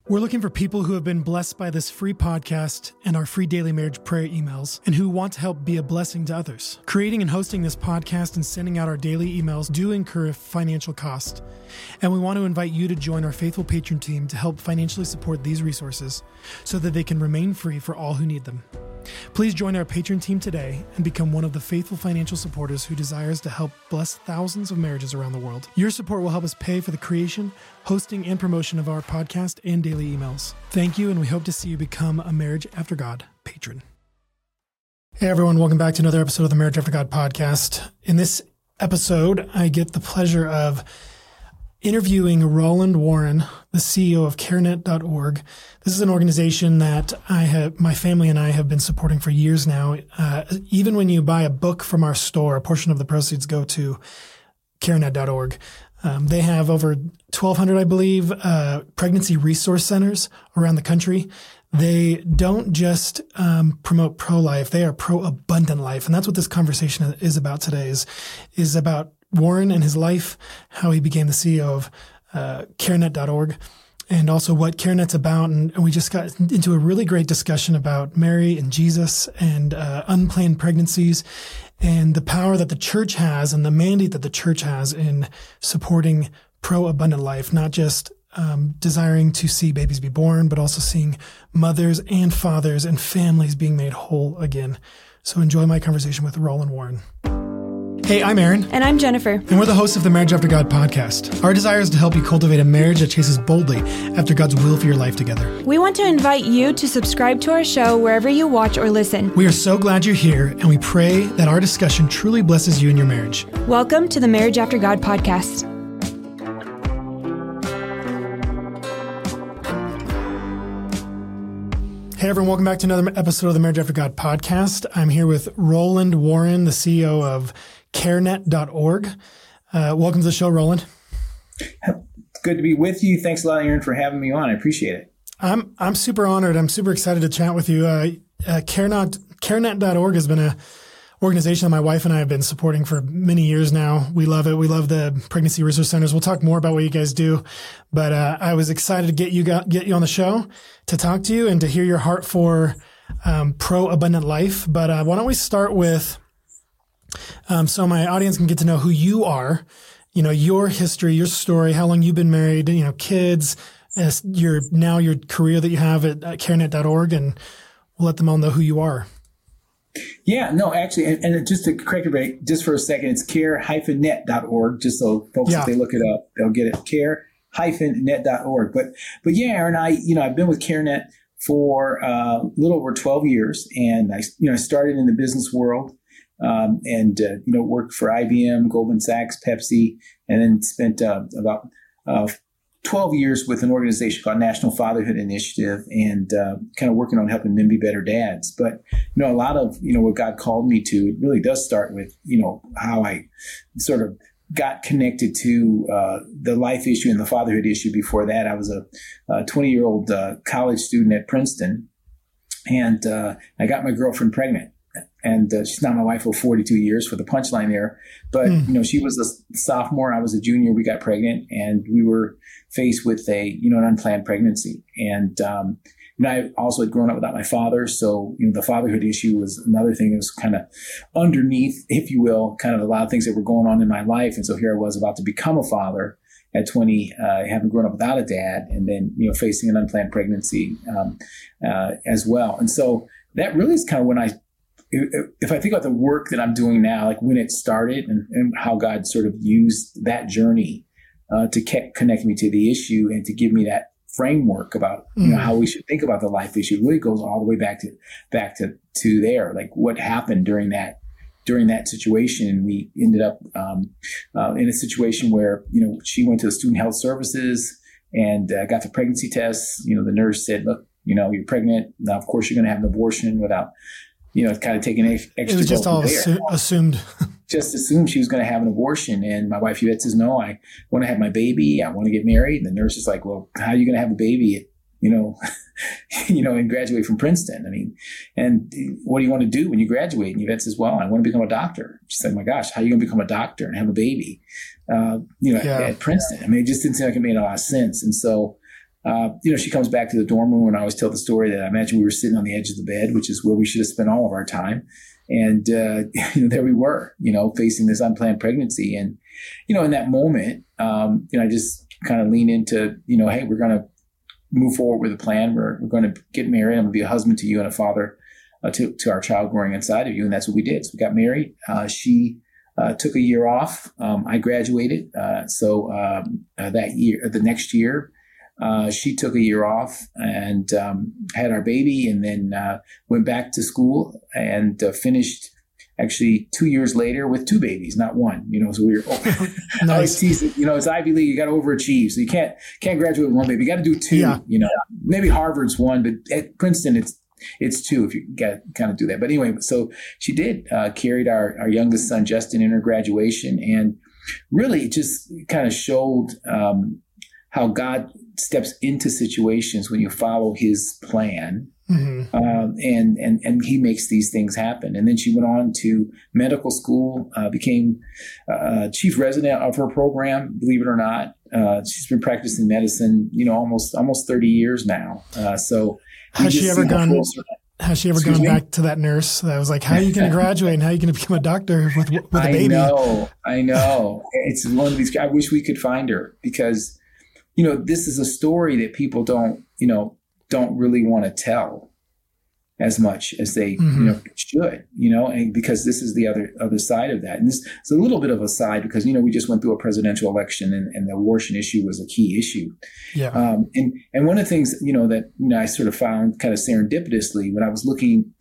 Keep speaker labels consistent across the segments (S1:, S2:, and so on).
S1: We're looking for people who have been blessed by this free podcast and our free daily marriage prayer emails and who want to help be a blessing to others. Creating and hosting this podcast and sending out our daily emails do incur a financial cost. And we want to invite you to join our faithful patron team to help financially support these resources so that they can remain free for all who need them. Please join our patron team today and become one of the faithful financial supporters who desires to help bless thousands of marriages around the world. Your support will help us pay for the creation, hosting, and promotion of our podcast and daily emails. Thank you, and we hope to see you become a Marriage After God patron. Hey everyone, welcome back to another episode of the Marriage After God podcast. In this episode, I get the pleasure of interviewing Roland Warren, the CEO of CareNet.org. This is an organization that my family and I have been supporting for years now. Even when you buy a book from our store, a portion of the proceeds go to CareNet.org. They have over 1,200, I believe, pregnancy resource centers around the country. They don't just promote pro-life; they are pro-abundant life, and that's what this conversation is about today. Is about Warren and his life, how he became the CEO of CareNet.org, and also what CareNet's about. And we just got into a really great discussion about Mary and Jesus and unplanned pregnancies and the power that the church has and the mandate that the church has in supporting pro-abundant life, not just desiring to see babies be born, but also seeing mothers and fathers and families being made whole again. So enjoy my conversation with Roland Warren. Hey, I'm Aaron.
S2: And I'm Jennifer.
S1: And we're the hosts of the Marriage After God podcast. Our desire is to help you cultivate a marriage that chases boldly after God's will for your life together.
S2: We want to invite you to subscribe to our show wherever you watch or listen.
S1: We are so glad you're here, and we pray that our discussion truly blesses you in your marriage.
S2: Welcome to the Marriage After God podcast.
S1: Hey everyone, welcome back to another episode of the Marriage After God podcast. I'm here with Roland Warren, the CEO of CareNet.org. Welcome to the show, Roland.
S3: Good to be with you. Thanks a lot, Aaron, for having me on. I appreciate it.
S1: I'm super honored. I'm super excited to chat with you. CareNet.org has been an organization that my wife and I have been supporting for many years now. We love it. We love the pregnancy resource centers. We'll talk more about what you guys do, but I was excited to get you on the show to talk to you and to hear your heart for pro-abundant life. But why don't we start with so my audience can get to know who you are, your history, your story, how long you've been married, kids, your career that you have at CareNet.org, and we'll let them all know who you are.
S3: Yeah, no, actually, and just to correct everybody, just for a second, it's care-net.org, just so folks, if they look it up, they'll get it, care-net.org. But yeah, Aaron, I've been with CareNet for a little over 12 years, and I started in the business world, and worked for IBM, Goldman Sachs, Pepsi, and then spent about 12 years with an organization called National Fatherhood Initiative, and kind of working on helping men be better dads. But, a lot of, what God called me to, it really does start with, how I sort of got connected to the life issue and the fatherhood issue. Before that, I was a 20-year-old college student at Princeton, and I got my girlfriend pregnant. And she's not my wife for 42 years for the punchline there. But, she was a sophomore. I was a junior. We got pregnant, and we were faced with an unplanned pregnancy. And, I also had grown up without my father. So, the fatherhood issue was another thing that was kind of underneath, if you will, kind of a lot of things that were going on in my life. And so here I was about to become a father at 20, having grown up without a dad, and then, facing an unplanned pregnancy as well. And so that really is kind of when if I think about the work that I'm doing now, like when it started and how God sort of used that journey to connect me to the issue and to give me that framework about how we should think about the life issue, it really goes all the way back to there, like what happened during that situation. We ended up in a situation where she went to the student health services and got the pregnancy test. The nurse said, "Look, you're pregnant. Now, of course, you're going to have an abortion," without kind of taking extra.
S1: It was just all assumed.
S3: Just assumed she was going to have an abortion. And my wife Yvette says, "No, I want to have my baby. I want to get married." And the nurse is like, "Well, how are you going to have a baby and graduate from Princeton? I mean, and what do you want to do when you graduate?" And Yvette says, "Well, I want to become a doctor." She's like, "My gosh, how are you going to become a doctor and have a baby, at Princeton?" I mean, it just didn't seem like it made a lot of sense. And so She comes back to the dorm room, and I always tell the story that I imagine we were sitting on the edge of the bed, which is where we should have spent all of our time. And there we were, facing this unplanned pregnancy. And, in that moment, I just kind of lean into, hey, we're going to move forward with a plan. We're going to get married. I'm going to be a husband to you and a father to our child growing inside of you. And that's what we did. So we got married. She took a year off. I graduated. So that year, the next year, she took a year off and had our baby, and then went back to school and finished actually 2 years later with 2 babies, not one. So we were
S1: nice.
S3: I always tease it, it's Ivy League, you got to overachieve. So you can't graduate with 1 baby. You got to do 2.
S1: Yeah.
S3: Maybe Harvard's 1, but at Princeton it's 2 if you got to kind of do that. But anyway, so she did carried our youngest son Justin in her graduation, and really it just kind of showed how God steps into situations when you follow his plan. Mm-hmm. And he makes these things happen. And then she went on to medical school, became chief resident of her program, believe it or not. She's been practicing medicine, almost 30 years now. So
S1: has she ever gone back to that nurse that was like, how are you going to graduate and how are you going to become a doctor with a baby?
S3: I know. It's one of these, I wish we could find her, because this is a story that people don't really want to tell as much as they, should, and because this is the other side of that. And this is a little bit of a side because, we just went through a presidential election and the abortion issue was a key issue.
S1: Yeah.
S3: And one of the things, that, I sort of found kind of serendipitously when I was looking,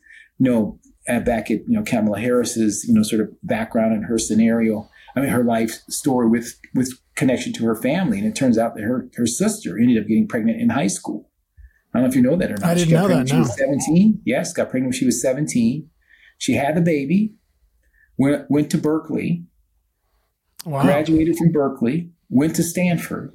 S3: back at, Kamala Harris's, sort of background and her scenario, her life story with connection to her family. And it turns out that her sister ended up getting pregnant in high school. I don't know if you know that or not.
S1: I didn't know that.
S3: She was 17. Yes, got pregnant when she was 17. She had the baby, went to Berkeley, graduated from Berkeley, went to Stanford,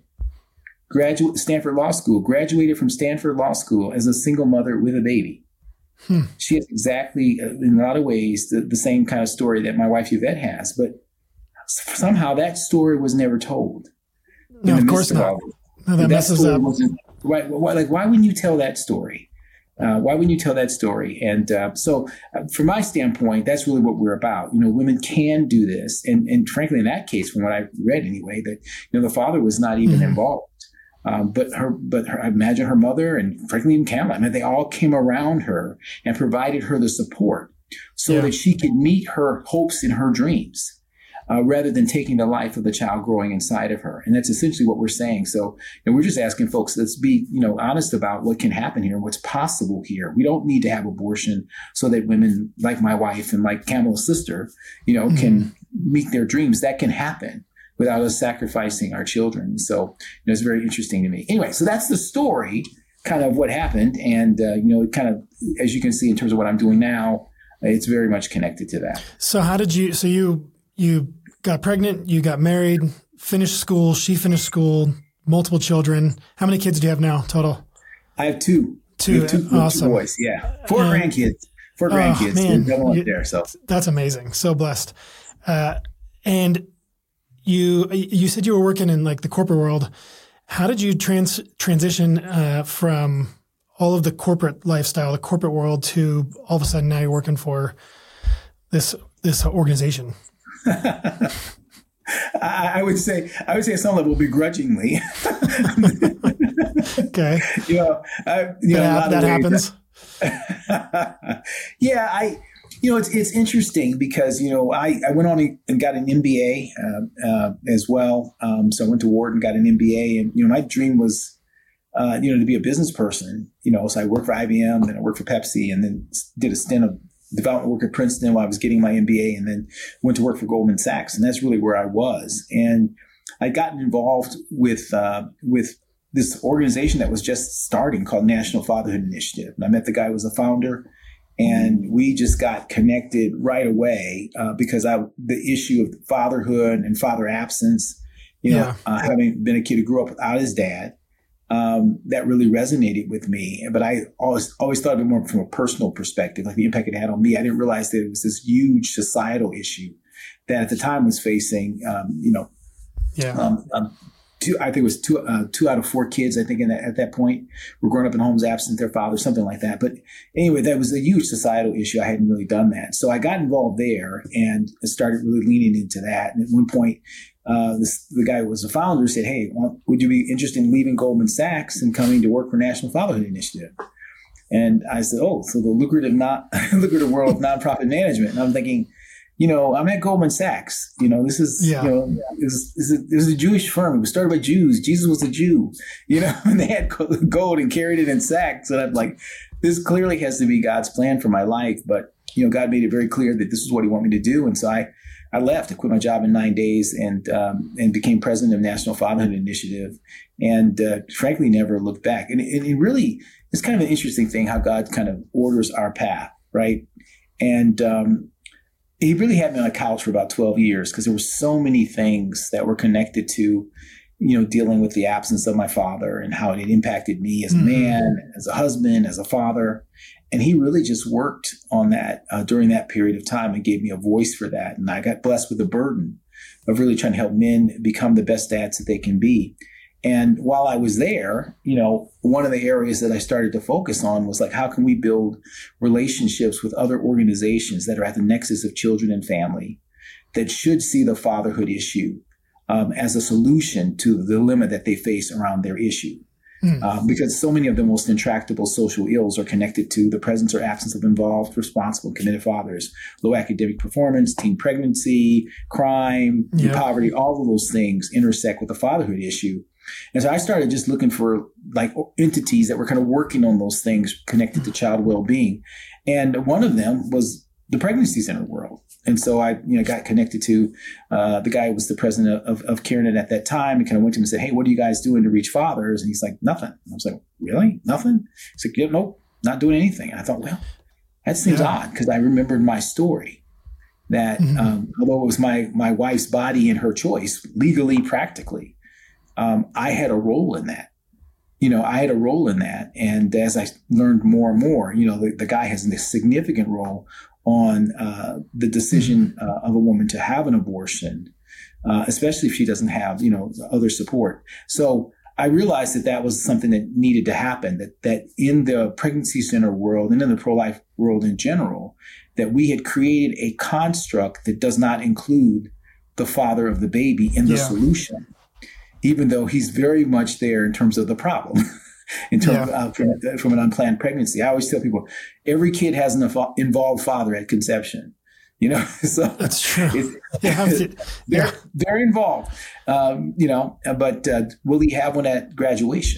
S3: Stanford Law School, graduated from Stanford Law School as a single mother with a baby. She has exactly, in a lot of ways, the same kind of story that my wife Yvette has, but somehow that story was never told.
S1: No, of course not. No, that messes up.
S3: Why wouldn't you tell that story? Why wouldn't you tell that story? And so from my standpoint, that's really what we're about. Women can do this. And frankly, in that case, from what I read anyway, that, the father was not even involved. But I imagine her mother and frankly, even Kamala, they all came around her and provided her the support so that she could meet her hopes and her dreams. Rather than taking the life of the child growing inside of her. And that's essentially what we're saying. So we're just asking folks, let's be, honest about what can happen here, what's possible here. We don't need to have abortion so that women like my wife and like Kamala's sister, can meet their dreams. That can happen without us sacrificing our children. So it's very interesting to me. Anyway, so that's the story, kind of what happened. And, it kind of, as you can see in terms of what I'm doing now, it's very much connected to that.
S1: So how did you got pregnant, you got married, finished school, she finished school, multiple children. How many kids do you have now total?
S3: I have 2.
S1: Two awesome.
S3: 2 boys, yeah. 4 grandkids. 4 grandkids.
S1: Man.
S3: Double up there, so. That's
S1: amazing. So blessed. And you said you were working in like the corporate world. How did you transition from all of the corporate lifestyle, the corporate world, to all of a sudden now you're working for this organization?
S3: I would say at some level begrudgingly.
S1: Okay.
S3: That
S1: happens.
S3: Yeah, it's interesting because I went on and got an MBA as well. So I went to Wharton, got an MBA, and my dream was to be a business person. So I worked for IBM, then I worked for Pepsi, and then did a stint of development work at Princeton while I was getting my MBA, and then went to work for Goldman Sachs. And that's really where I was. And I'd gotten involved with this organization that was just starting called National Fatherhood Initiative. And I met the guy who was the founder, and we just got connected right away because the issue of fatherhood and father absence, having been a kid who grew up without his dad, that really resonated with me. But I always thought of it more from a personal perspective, like the impact it had on me. I didn't realize that it was this huge societal issue that at the time was facing, I think it was two out of four kids, I think at that point were growing up in homes absent their father, something like that. But anyway, that was a huge societal issue. I hadn't really done that. So I got involved there and started really leaning into that. And at one point, the guy who was the founder said, "Hey, would you be interested in leaving Goldman Sachs and coming to work for National Fatherhood Initiative?" And I said, "Oh, so the lucrative world of nonprofit management." And I'm thinking, I'm at Goldman Sachs. This is, this is a Jewish firm. It was started by Jews. Jesus was a Jew, and they had gold and carried it in sacks. And I'm like, this clearly has to be God's plan for my life. But, God made it very clear that this is what he wanted me to do. And so I left. I quit my job in 9 days and became president of National Fatherhood Initiative, and frankly, never looked back. And it really is kind of an interesting thing how God kind of orders our path, right? And he really had me on a couch for about 12 years because there were so many things that were connected to, dealing with the absence of my father and how it had impacted me as a man, as a husband, as a father. And he really just worked on that during that period of time and gave me a voice for that. And I got blessed with the burden of really trying to help men become the best dads that they can be. And while I was there, one of the areas that I started to focus on was like, how can we build relationships with other organizations that are at the nexus of children and family that should see the fatherhood issue as a solution to the dilemma that they face around their issue. Because so many of the most intractable social ills are connected to the presence or absence of involved, responsible, committed fathers, low academic performance, teen pregnancy, crime, poverty, all of those things intersect with the fatherhood issue. And so I started just looking for like entities that were kind of working on those things connected to child well-being. And one of them was the pregnancy center world. And so I, got connected to the guy who was the president of CareNet at that time, and kind of went to him and said, "Hey, what are you guys doing to reach fathers?" And he's like, "Nothing." And I was like, "Really? Nothing?" He's like, "Yeah, nope, not doing anything." And I thought, well, that seems odd, because I remembered my story that although it was my wife's body and her choice, legally, practically, I had a role in that. I had a role in that. And as I learned more and more, the guy has a significant role on the decision of a woman to have an abortion, especially if she doesn't have, other support. So I realized that was something that needed to happen, that in the pregnancy center world and in the pro-life world in general, that we had created a construct that does not include the father of the baby in the solution, even though he's very much there in terms of the problem. In terms of, from an unplanned pregnancy. I always tell people, every kid has an involved father at conception, so
S1: that's true.
S3: They're involved, but will he have one at graduation?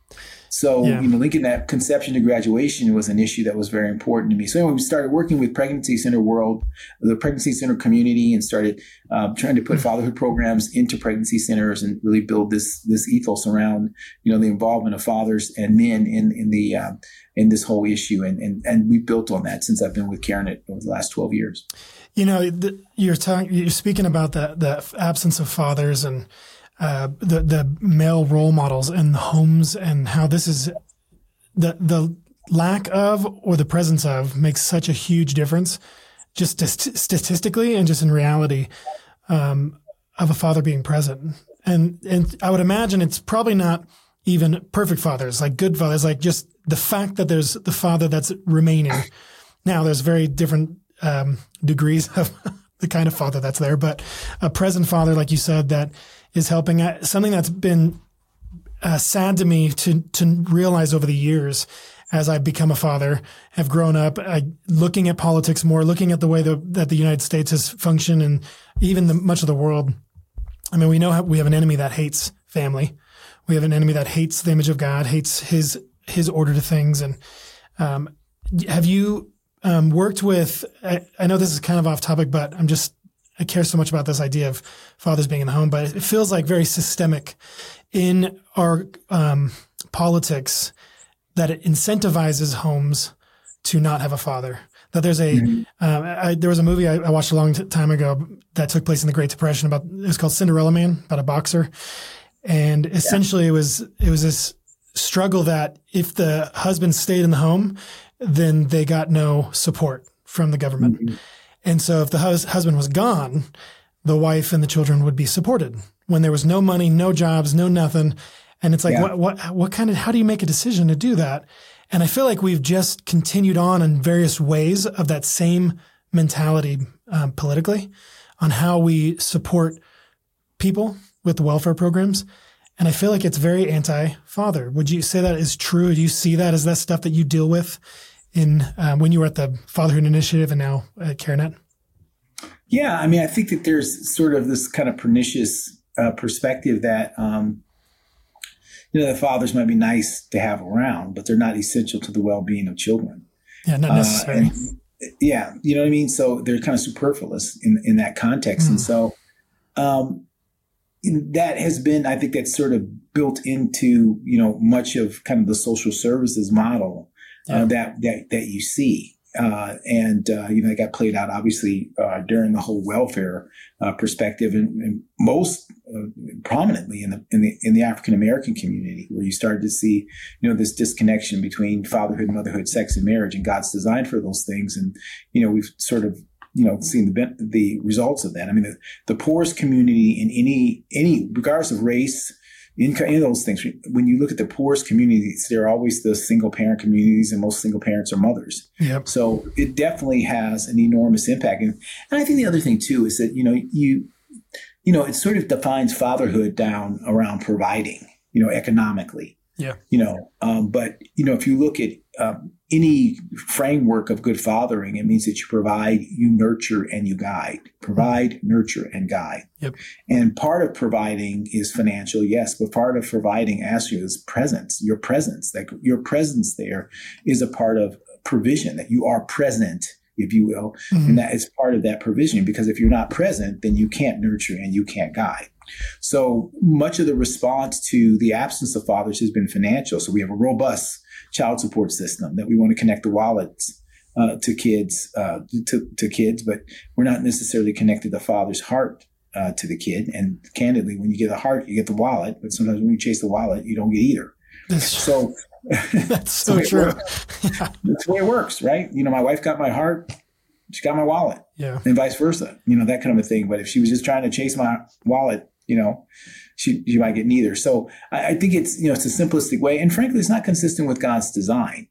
S3: So, linking that conception to graduation was an issue that was very important to me. So anyway, we started working with Pregnancy Center World, the Pregnancy Center community, and started trying to put fatherhood programs into pregnancy centers and really build this ethos around, the involvement of fathers and men in this whole issue. And we built on that since I've been with CareNet over the last 12 years.
S1: You're speaking about the absence of fathers and the male role models in the homes, and how this is the lack of or the presence of makes such a huge difference, just statistically and just in reality, of a father being present. And I would imagine it's probably not even perfect fathers, like good fathers, like just the fact that there's the father that's remaining. Now there's very different degrees of the kind of father that's there, but a present father, like you said, that is helping. Something that's been sad to me to realize over the years as I've become a father, have grown up, looking at politics more, looking at the way that the United States has functioned, and even much of the world. I mean, we know we have an enemy that hates family. We have an enemy that hates the image of God, hates his order to things. And have you worked with? I know this is kind of off topic, but I care so much about this idea of fathers being in the home, but it feels like very systemic in our politics that it incentivizes homes to not have a father. That there's there was a movie I watched a long time ago that took place in the Great Depression it was called Cinderella Man, about a boxer. And essentially it was this struggle that if the husband stayed in the home, then they got no support from the government. Mm-hmm. And so if the husband was gone, the wife and the children would be supported when there was no money, no jobs, no nothing. And it's like,
S3: Yeah.
S1: what kind of, how do you make a decision to do that? And I feel like we've just continued on in various ways of that same mentality politically on how we support people with welfare programs. And I feel like it's very anti-father. Would you say that is true? Do you see that? Is that stuff that you deal with in when you were at the Fatherhood Initiative and now at CareNet?
S3: Yeah, I mean, I think that there's sort of this kind of pernicious perspective that, the fathers might be nice to have around, but they're not essential to the well-being of children.
S1: Yeah, not necessarily.
S3: Yeah, you know what I mean? So they're kind of superfluous in that context. And so that has been, I think that's sort of built into, much of kind of the social services model that you see. That got played out obviously during the whole welfare perspective, and most prominently in the African American community, where you started to see this disconnection between fatherhood, motherhood, sex, and marriage, and God's design for those things. And we've sort of seen the results of that. I mean, the poorest community in any regardless of race, income, any of those things. When you look at the poorest communities, they're always the single parent communities, and most single parents are mothers. Yep. So it definitely has an enormous impact. And I think the other thing too is that, it sort of defines fatherhood down around providing, economically. Yeah. But if you look at any framework of good fathering, it means that you provide, you nurture, and you guide. Provide, nurture, and guide. Yep. And part of providing is financial, yes, but part of providing actually is presence. Your presence, like your presence there, is a part of provision, that you are present, if you will, and that is part of that provision. Because if you're not present, then you can't nurture and you can't guide. So much of the response to the absence of fathers has been financial. So we have a robust child support system that we want to connect the wallets to kids, but we're not necessarily connected the father's heart to the kid. And candidly, when you get the heart, you get the wallet. But sometimes when you chase the wallet, you don't get either. That's so true. That's the way it works, right? My wife got my heart. She got my wallet. Yeah. And vice versa, that kind of a thing. But if she was just trying to chase my wallet, she might get neither. So I think it's, it's a simplistic way. And frankly, it's not consistent with God's design.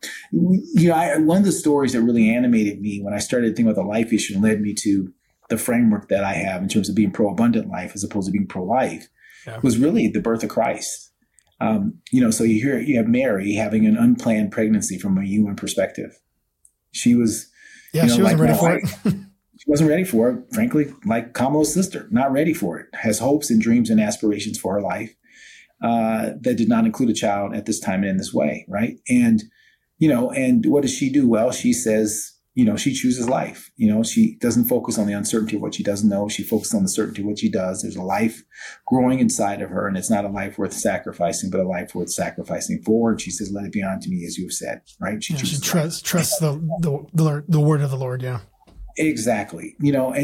S3: One of the stories that really animated me when I started thinking about the life issue and led me to the framework that I have in terms of being pro-abundant life as opposed to being pro-life was really the birth of Christ. So you have Mary having an unplanned pregnancy from a human perspective. She was,
S1: she wasn't ready for it.
S3: She wasn't ready for it, frankly, like Kamala's sister, not ready for it, has hopes and dreams and aspirations for her life that did not include a child at this time and in this way, right? And, and what does she do? Well, she says, she chooses life. She doesn't focus on the uncertainty of what she doesn't know. She focuses on the certainty of what she does. There's a life growing inside of her, and it's not a life worth sacrificing, but a life worth sacrificing for. And she says, let it be unto me as you have said, right? She
S1: trusts the word of the Lord, yeah.
S3: Exactly.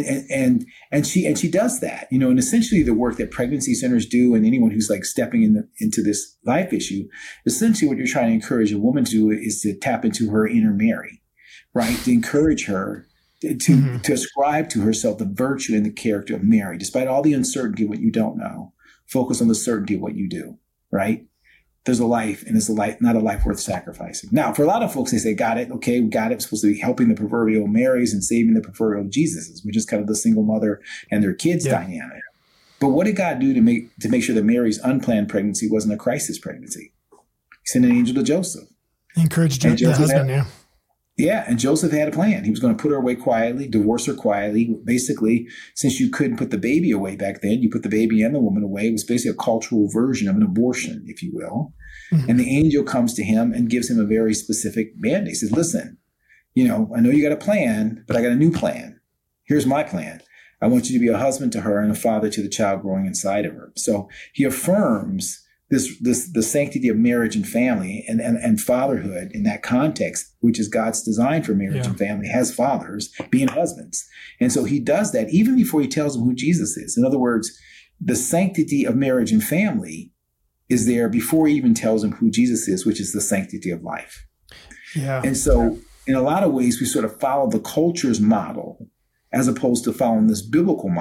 S3: And she does that, and essentially the work that pregnancy centers do, and anyone who's like stepping into this life issue, essentially what you're trying to encourage a woman to do is to tap into her inner Mary, right? To encourage her to ascribe to herself the virtue and the character of Mary, despite all the uncertainty of what you don't know. Focus on the certainty of what you do, right? There's a life, and it's not a life worth sacrificing. Now, for a lot of folks, they say, got it. Okay, we got it. It's supposed to be helping the proverbial Marys and saving the proverbial Jesuses, which is kind of the single mother and their kids dynamic. But what did God do to make sure that Mary's unplanned pregnancy wasn't a crisis pregnancy? He sent an angel to Joseph.
S1: Encouraged the husband,
S3: Yeah, and Joseph had a plan. He was going to put her away quietly, divorce her quietly. Basically, since you couldn't put the baby away back then, you put the baby and the woman away. It was basically a cultural version of an abortion, if you will. Mm-hmm. And the angel comes to him and gives him a very specific mandate. He says, listen, I know you got a plan, but I got a new plan. Here's my plan. I want you to be a husband to her and a father to the child growing inside of her. So he affirms the sanctity of marriage and family and fatherhood in that context, which is God's design for marriage and family, has fathers being husbands. And so he does that even before he tells them who Jesus is. In other words, the sanctity of marriage and family is there before he even tells them who Jesus is, which is the sanctity of life. Yeah. And so in a lot of ways, we sort of follow the culture's model as opposed to following this biblical model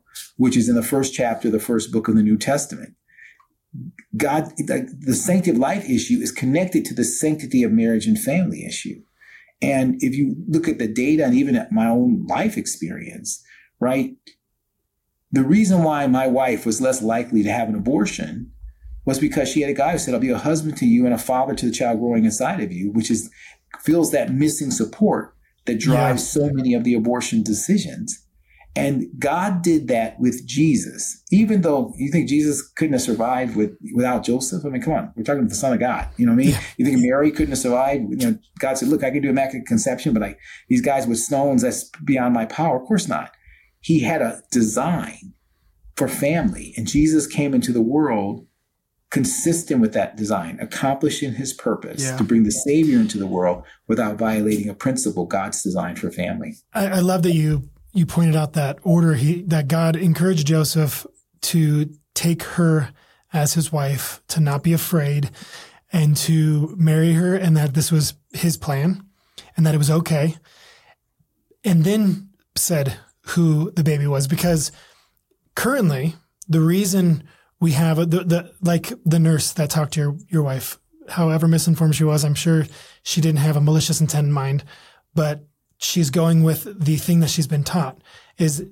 S3: which is in the first chapter of the first book of the New Testament. God, the sanctity of life issue is connected to the sanctity of marriage and family issue. And if you look at the data and even at my own life experience, right, the reason why my wife was less likely to have an abortion was because she had a guy who said, I'll be a husband to you and a father to the child growing inside of you, which is feels that missing support that drives so many of the abortion decisions. And God did that with Jesus, even though you think Jesus couldn't have survived without Joseph. I mean, come on, we're talking about the Son of God. You know what I mean? Yeah. You think Mary couldn't have survived? You know, God said, look, I can do immaculate conception, but these guys with stones, that's beyond my power. Of course not. He had a design for family, and Jesus came into the world consistent with that design, accomplishing his purpose to bring the Savior into the world without violating a principle God's designed for family.
S1: I love that you pointed out that order that God encouraged Joseph to take her as his wife, to not be afraid, and to marry her, and that this was his plan, and that it was okay. And then said who the baby was, because currently the reason we have the nurse that talked to your wife, however misinformed she was, I'm sure she didn't have a malicious intent in mind, but she's going with the thing that she's been taught is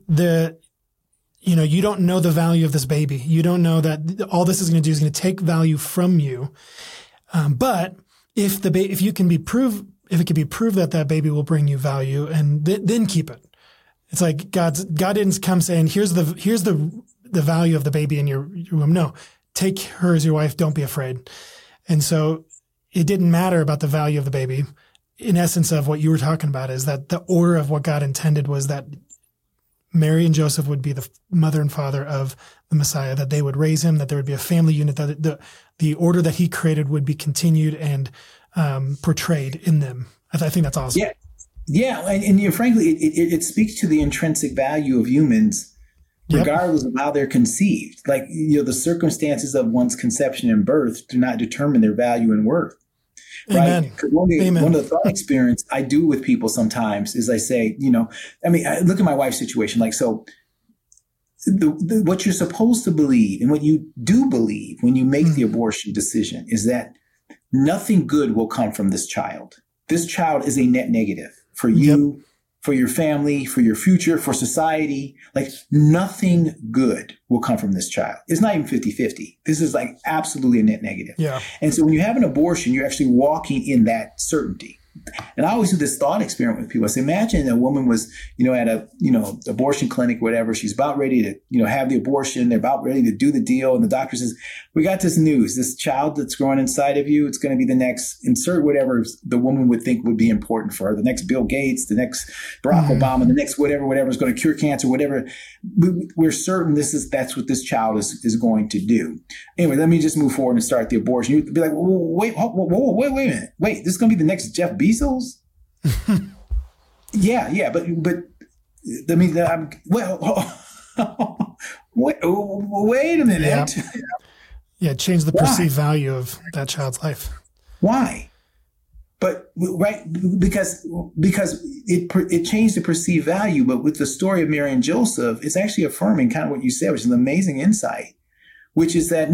S1: you don't know the value of this baby. You don't know that all this is going to do is going to take value from you. But if it can be proved that baby will bring you value, and then keep it. It's like God didn't come saying, here's the value of the baby in your womb. No, take her as your wife. Don't be afraid. And so it didn't matter about the value of the baby. In essence of what you were talking about is that the order of what God intended was that Mary and Joseph would be the mother and father of the Messiah, that they would raise him, that there would be a family unit, that the order that he created would be continued and portrayed in them. I think that's awesome.
S3: Yeah. And frankly, it speaks to the intrinsic value of humans, regardless of how they're conceived. Like, the circumstances of one's conception and birth do not determine their value and worth. Right?
S1: Amen.
S3: One of the thought experience I do with people sometimes is I say, I look at my wife's situation. Like, so what you're supposed to believe and what you do believe when you make the abortion decision is that nothing good will come from this child. This child is a net negative for you, for your family, for your future, for society. Like, nothing good will come from this child. It's not even 50-50. This is like absolutely a net negative. Yeah. And so when you have an abortion, you're actually walking in that certainty. And I always do this thought experiment with people. I say, imagine a woman was, at a, abortion clinic, whatever. She's about ready to, have the abortion. They're about ready to do the deal. And the doctor says, we got this news, this child that's growing inside of you, it's going to be the next, insert whatever the woman would think would be important for her. The next Bill Gates, the next Barack Obama, the next whatever is going to cure cancer, whatever. We're certain that's what this child is going to do. Anyway, let me just move forward and start the abortion. You'd be like, wait a minute. Wait, this is going to be the next Jeff Bezos? yeah, but I mean, wait a minute.
S1: Yeah, change the perceived value of that child's life.
S3: Why? But because it changed the perceived value. But with the story of Mary and Joseph, it's actually affirming kind of what you said, which is an amazing insight, which is that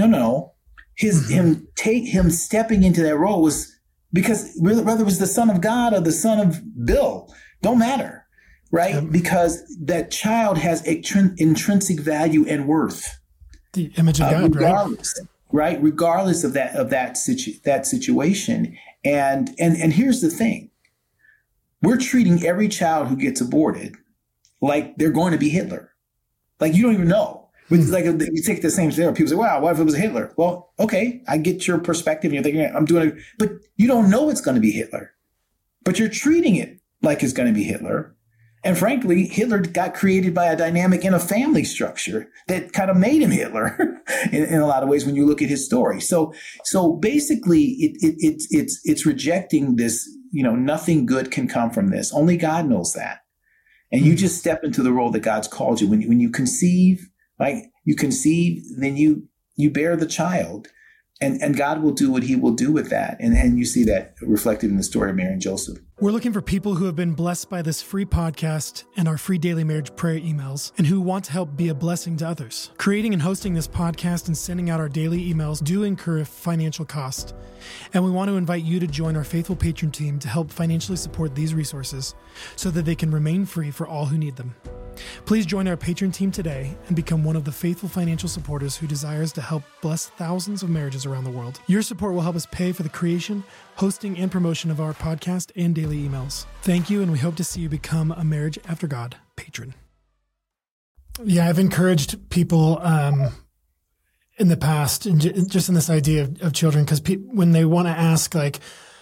S3: him stepping into that role was because whether it was the son of God or the son of Bill, don't matter, right? Because that child has intrinsic value and worth.
S1: The image of God,
S3: right? Regardless of that situation. And here's the thing. We're treating every child who gets aborted like they're going to be Hitler. Like, you don't even know. Like, you take the same thing. People say, wow, what if it was Hitler? Well, okay, I get your perspective. You're thinking, I'm doing it. But you don't know it's going to be Hitler. But you're treating it like it's going to be Hitler. And frankly, Hitler got created by a dynamic in a family structure that kind of made him Hitler in a lot of ways when you look at his story. So basically, it's rejecting this, nothing good can come from this. Only God knows that. And you just step into the role that God's called you. When you conceive, then you bear the child. And God will do what he will do with that. And you see that reflected in the story of Mary and Joseph.
S1: We're looking for people who have been blessed by this free podcast and our free daily marriage prayer emails and who want to help be a blessing to others. Creating and hosting this podcast and sending out our daily emails do incur a financial cost. And we want to invite you to join our faithful patron team to help financially support these resources so that they can remain free for all who need them. Please join our patron team today and become one of the faithful financial supporters who desires to help bless thousands of marriages around the world. Your support will help us pay for the creation, hosting, and promotion of our podcast and daily emails. Thank you, and we hope to see you become a Marriage After God patron. Yeah, I've encouraged people in the past, and just in this idea of children, because when they want to ask, like,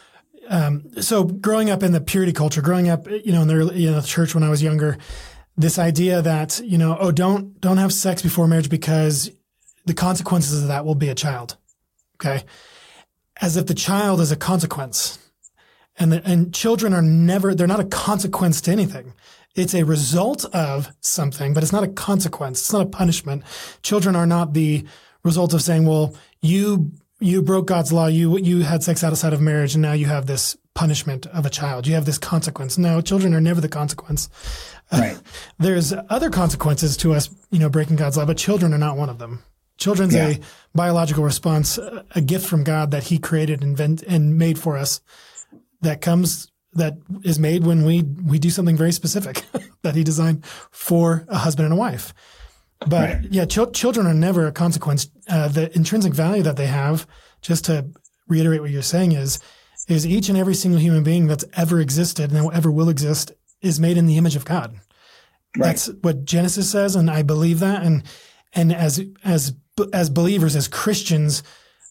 S1: so growing up in the purity culture, growing up, in the church when I was younger, this idea that, don't have sex before marriage because the consequences of that will be a child. Okay. As if the child is a consequence. And children they're not a consequence to anything. It's a result of something, but it's not a consequence. It's not a punishment. Children are not the result of saying, well, you broke God's law. You had sex outside of marriage, and now you have this punishment of a child. You have this consequence. No, children are never the consequence.
S3: Right.
S1: There's other consequences to us, breaking God's law, but children are not one of them. Children's a biological response, a gift from God that he created and made for us that is made when we do something very specific that he designed for a husband and a wife. But children are never a consequence. The intrinsic value that they have, just to reiterate what you're saying, is each and every single human being that's ever existed and ever will exist is made in the image of God. Right. That's what Genesis says, and I believe that. And as believers, as Christians,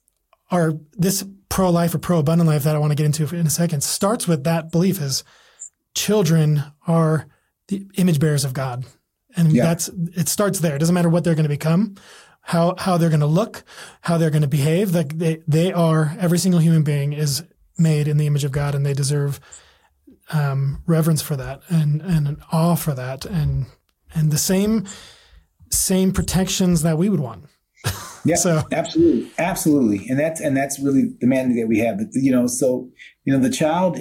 S1: this pro-life or pro-abundant life that I want to get into in a second starts with that belief: is children are the image bearers of God. And it starts there. It doesn't matter what they're going to become, how they're going to look, how they're going to behave. Like they are, every single human being is made in the image of God, and they deserve reverence for that and an awe for that, and the same protections that we would want.
S3: Yeah, so absolutely, and that's really the mandate that we have. The child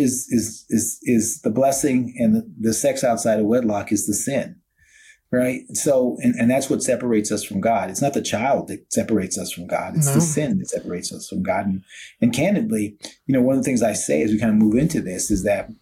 S3: is the blessing, and the sex outside of wedlock is the sin. Right. So, and that's what separates us from God. It's not the child that separates us from God. It's the sin that separates us from God. And candidly, one of the things I say as we kind of move into this is that,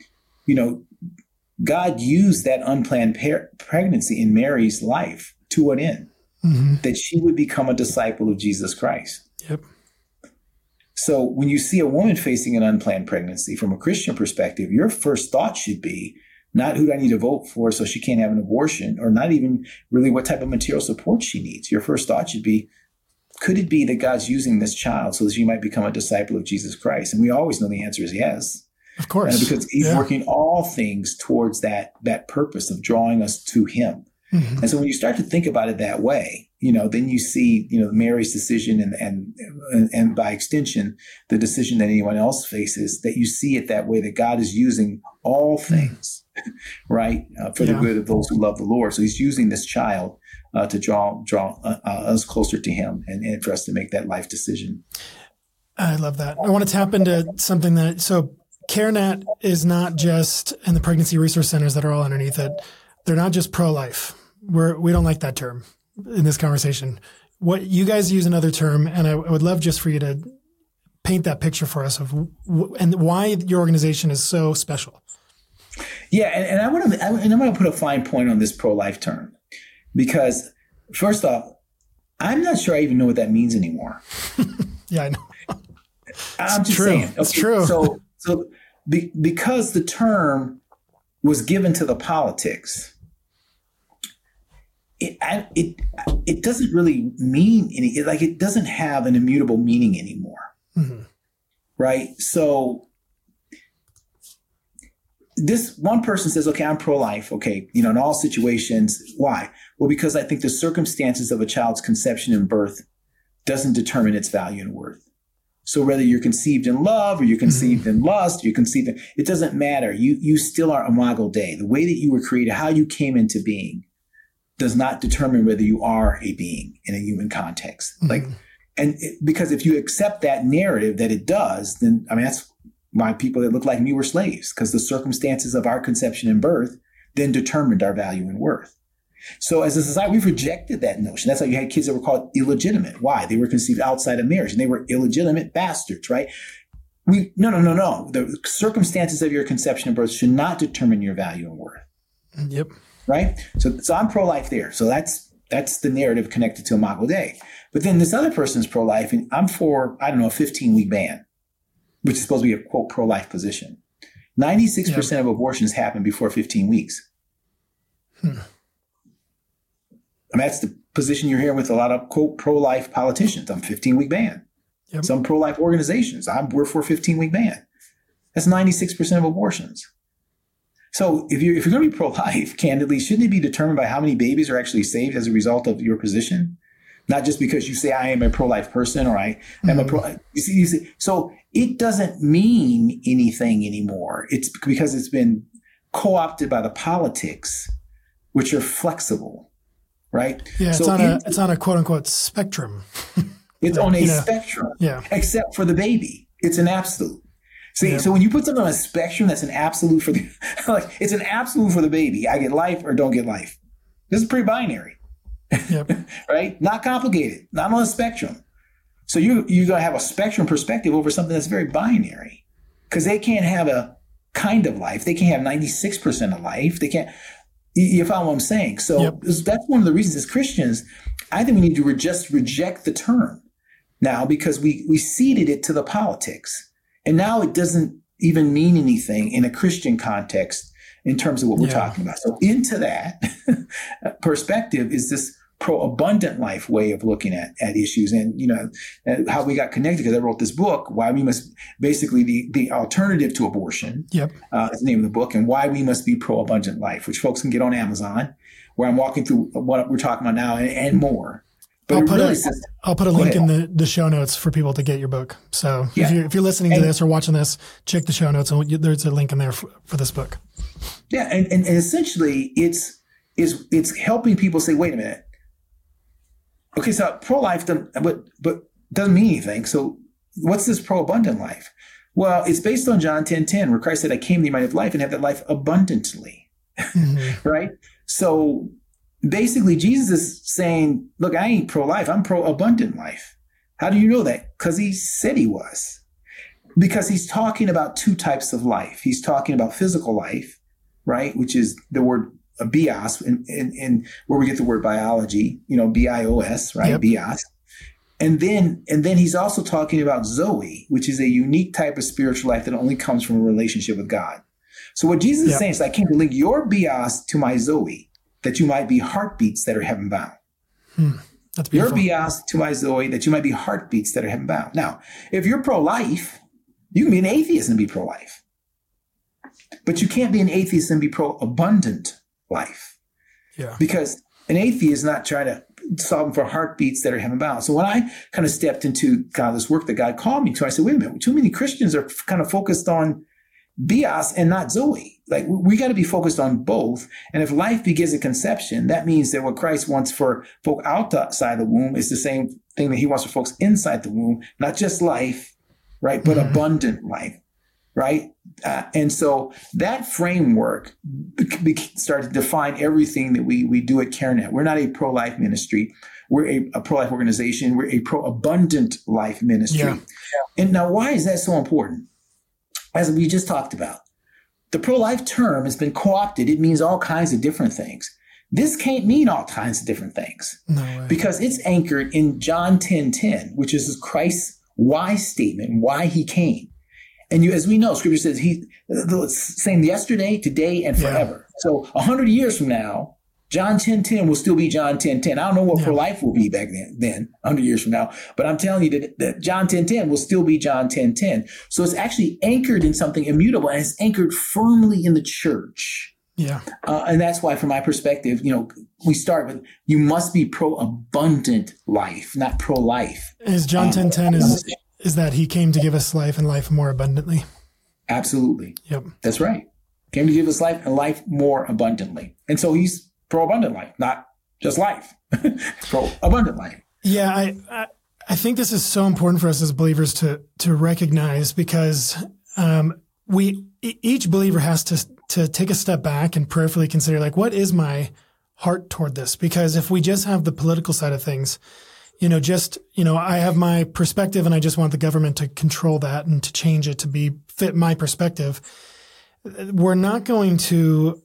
S3: God used that unplanned pregnancy in Mary's life to what end? Mm-hmm. That she would become a disciple of Jesus Christ. Yep. So when you see a woman facing an unplanned pregnancy from a Christian perspective, your first thought should be, not who do I need to vote for so she can't have an abortion, or not even really what type of material support she needs. Your first thought should be, could it be that God's using this child so that she might become a disciple of Jesus Christ? And we always know the answer is yes.
S1: Of course.
S3: Because he's working all things towards that purpose of drawing us to him. Mm-hmm. And so when you start to think about it that way, then you see, Mary's decision and by extension, the decision that anyone else faces, that you see it that way, that God is using all things, right, for the good of those who love the Lord. So he's using this child to draw us closer to him and for us to make that life decision.
S1: I love that. I want to tap into something so CareNet is not just, and the pregnancy resource centers that are all underneath it, they're not just pro-life. We don't like that term in this conversation. What you guys use another term, and I would love just for you to paint that picture for us of and why your organization is so special.
S3: Yeah, and I'm going to put a fine point on this pro-life term, because first off, I'm not sure I even know what that means anymore.
S1: Yeah, I know.
S3: I'm just saying. Okay,
S1: it's true.
S3: So because the term was given to the politics, it doesn't really mean any, like it doesn't have an immutable meaning anymore. Mm-hmm. Right? So this one person says, okay, I'm pro-life. Okay. In all situations. Why? Well, because I think the circumstances of a child's conception and birth doesn't determine its value and worth. So whether you're conceived in love or you're conceived in lust, it doesn't matter. You still are imago Dei. The way that you were created, how you came into being, does not determine whether you are a being in a human context. Mm-hmm. Like because if you accept that narrative that it does, then, I mean, that's why people that look like me were slaves, because the circumstances of our conception and birth then determined our value and worth. So as a society, we've rejected that notion. That's why you had kids that were called illegitimate. Why? They were conceived outside of marriage, and they were illegitimate bastards, right? No. The circumstances of your conception and birth should not determine your value and worth.
S1: Yep.
S3: Right? So I'm pro-life there. So that's the narrative connected to Imago Dei. But then this other person's pro-life, and I'm for, a 15-week ban, which is supposed to be a, quote, pro-life position. 96% of abortions happen before 15 weeks. I mean, that's the position you're hearing with a lot of, quote, pro-life politicians. I'm 15-week ban. Yep. Some pro-life organizations, we're for a 15-week ban. That's 96% of abortions. So if you're going to be pro-life, candidly, shouldn't it be determined by how many babies are actually saved as a result of your position? Not just because you say I am a pro-life person or I am a pro. You see, so it doesn't mean anything anymore. It's because it's been co-opted by the politics, which are flexible, right?
S1: Yeah,
S3: so
S1: it's on a quote unquote spectrum.
S3: It's on a spectrum, except for the baby. It's an absolute. See, so when you put something on a spectrum, that's an absolute for the, like, it's an absolute for the baby. I get life or don't get life. This is pretty binary. Yep. Right? Not complicated, not on a spectrum. So you're going to have a spectrum perspective over something that's very binary, because they can't have a kind of life. They can't have 96% of life. They can't, you follow what I'm saying? So that's one of the reasons as Christians, I think we need to just reject the term now, because we ceded it to the politics. And now it doesn't even mean anything in a Christian context in terms of what we're talking about. So into that perspective is this pro-abundant life way of looking at issues, and how we got connected, because I wrote this book, why we must, basically the alternative to abortion is the name of the book, and why we must be pro-abundant life, which folks can get on Amazon, where I'm walking through what we're talking about now and more. But
S1: I'll put a link in the show notes for people to get your book. So if you're listening to this or watching this, check the show notes, and there's a link in there for this book.
S3: Yeah, and essentially it's helping people say, wait a minute. Okay, so pro-life but doesn't mean anything. So what's this pro-abundant life? Well, it's based on John 10:10, where Christ said, I came that you might have life and have that life abundantly. Right? So basically, Jesus is saying, look, I ain't pro-life, I'm pro-abundant life. How do you know that? Because he said he was. Because he's talking about two types of life. He's talking about physical life, right? Which is the word bios, in where we get the word biology, BIOS, right? Bios. And then he's also talking about Zoe, which is a unique type of spiritual life that only comes from a relationship with God. So what Jesus is saying is, I came to link your bios to my Zoe, that you might be heartbeats that are heaven bound.
S1: That's beautiful.
S3: Your bios to my Zoe, that you might be heartbeats that are heaven bound. Now, if you're pro-life, you can be an atheist and be pro-life. But you can't be an atheist and be pro-abundant life. Yeah. Because an atheist is not trying to solve for heartbeats that are heaven bound. So when I kind of stepped into this work that God called me to, I said, wait a minute, too many Christians are kind of focused on bios and not Zoe. Like, we got to be focused on both. And if life begins at conception, that means that what Christ wants for folk outside the womb is the same thing that he wants for folks inside the womb, not just life, right? But abundant life, right? And so that framework started to define everything that we do at CareNet. We're not a pro-life ministry. We're a pro-life organization. We're a pro-abundant life ministry. Yeah. And now, why is that so important? As we just talked about, the pro-life term has been co-opted. It means all kinds of different things. This can't mean all kinds of different things. No way. Because it's anchored in John 10:10, which is Christ's why statement, why he came. And as we know, Scripture says he's the same yesterday, today, and forever. So 100 years from now, John 10:10 will still be John 10:10. I don't know what pro-life will be back then, 100 years from now. But I'm telling you that John 10:10 will still be John 10:10. So it's actually anchored in something immutable, and it's anchored firmly in the church. Yeah. And that's why, from my perspective, we start with, you must be pro-abundant life, not pro-life.
S1: Is John 10:10 is that he came to give us life and life more abundantly?
S3: Absolutely.
S1: Yep.
S3: That's right. Came to give us life and life more abundantly. And so he's pro-abundant life, not just life. Pro-abundant life.
S1: Yeah, I think this is so important for us as believers to recognize, because each believer has to take a step back and prayerfully consider, like, what is my heart toward this? Because if we just have the political side of things, I have my perspective and I just want the government to control that and to change it to fit my perspective, we're not going to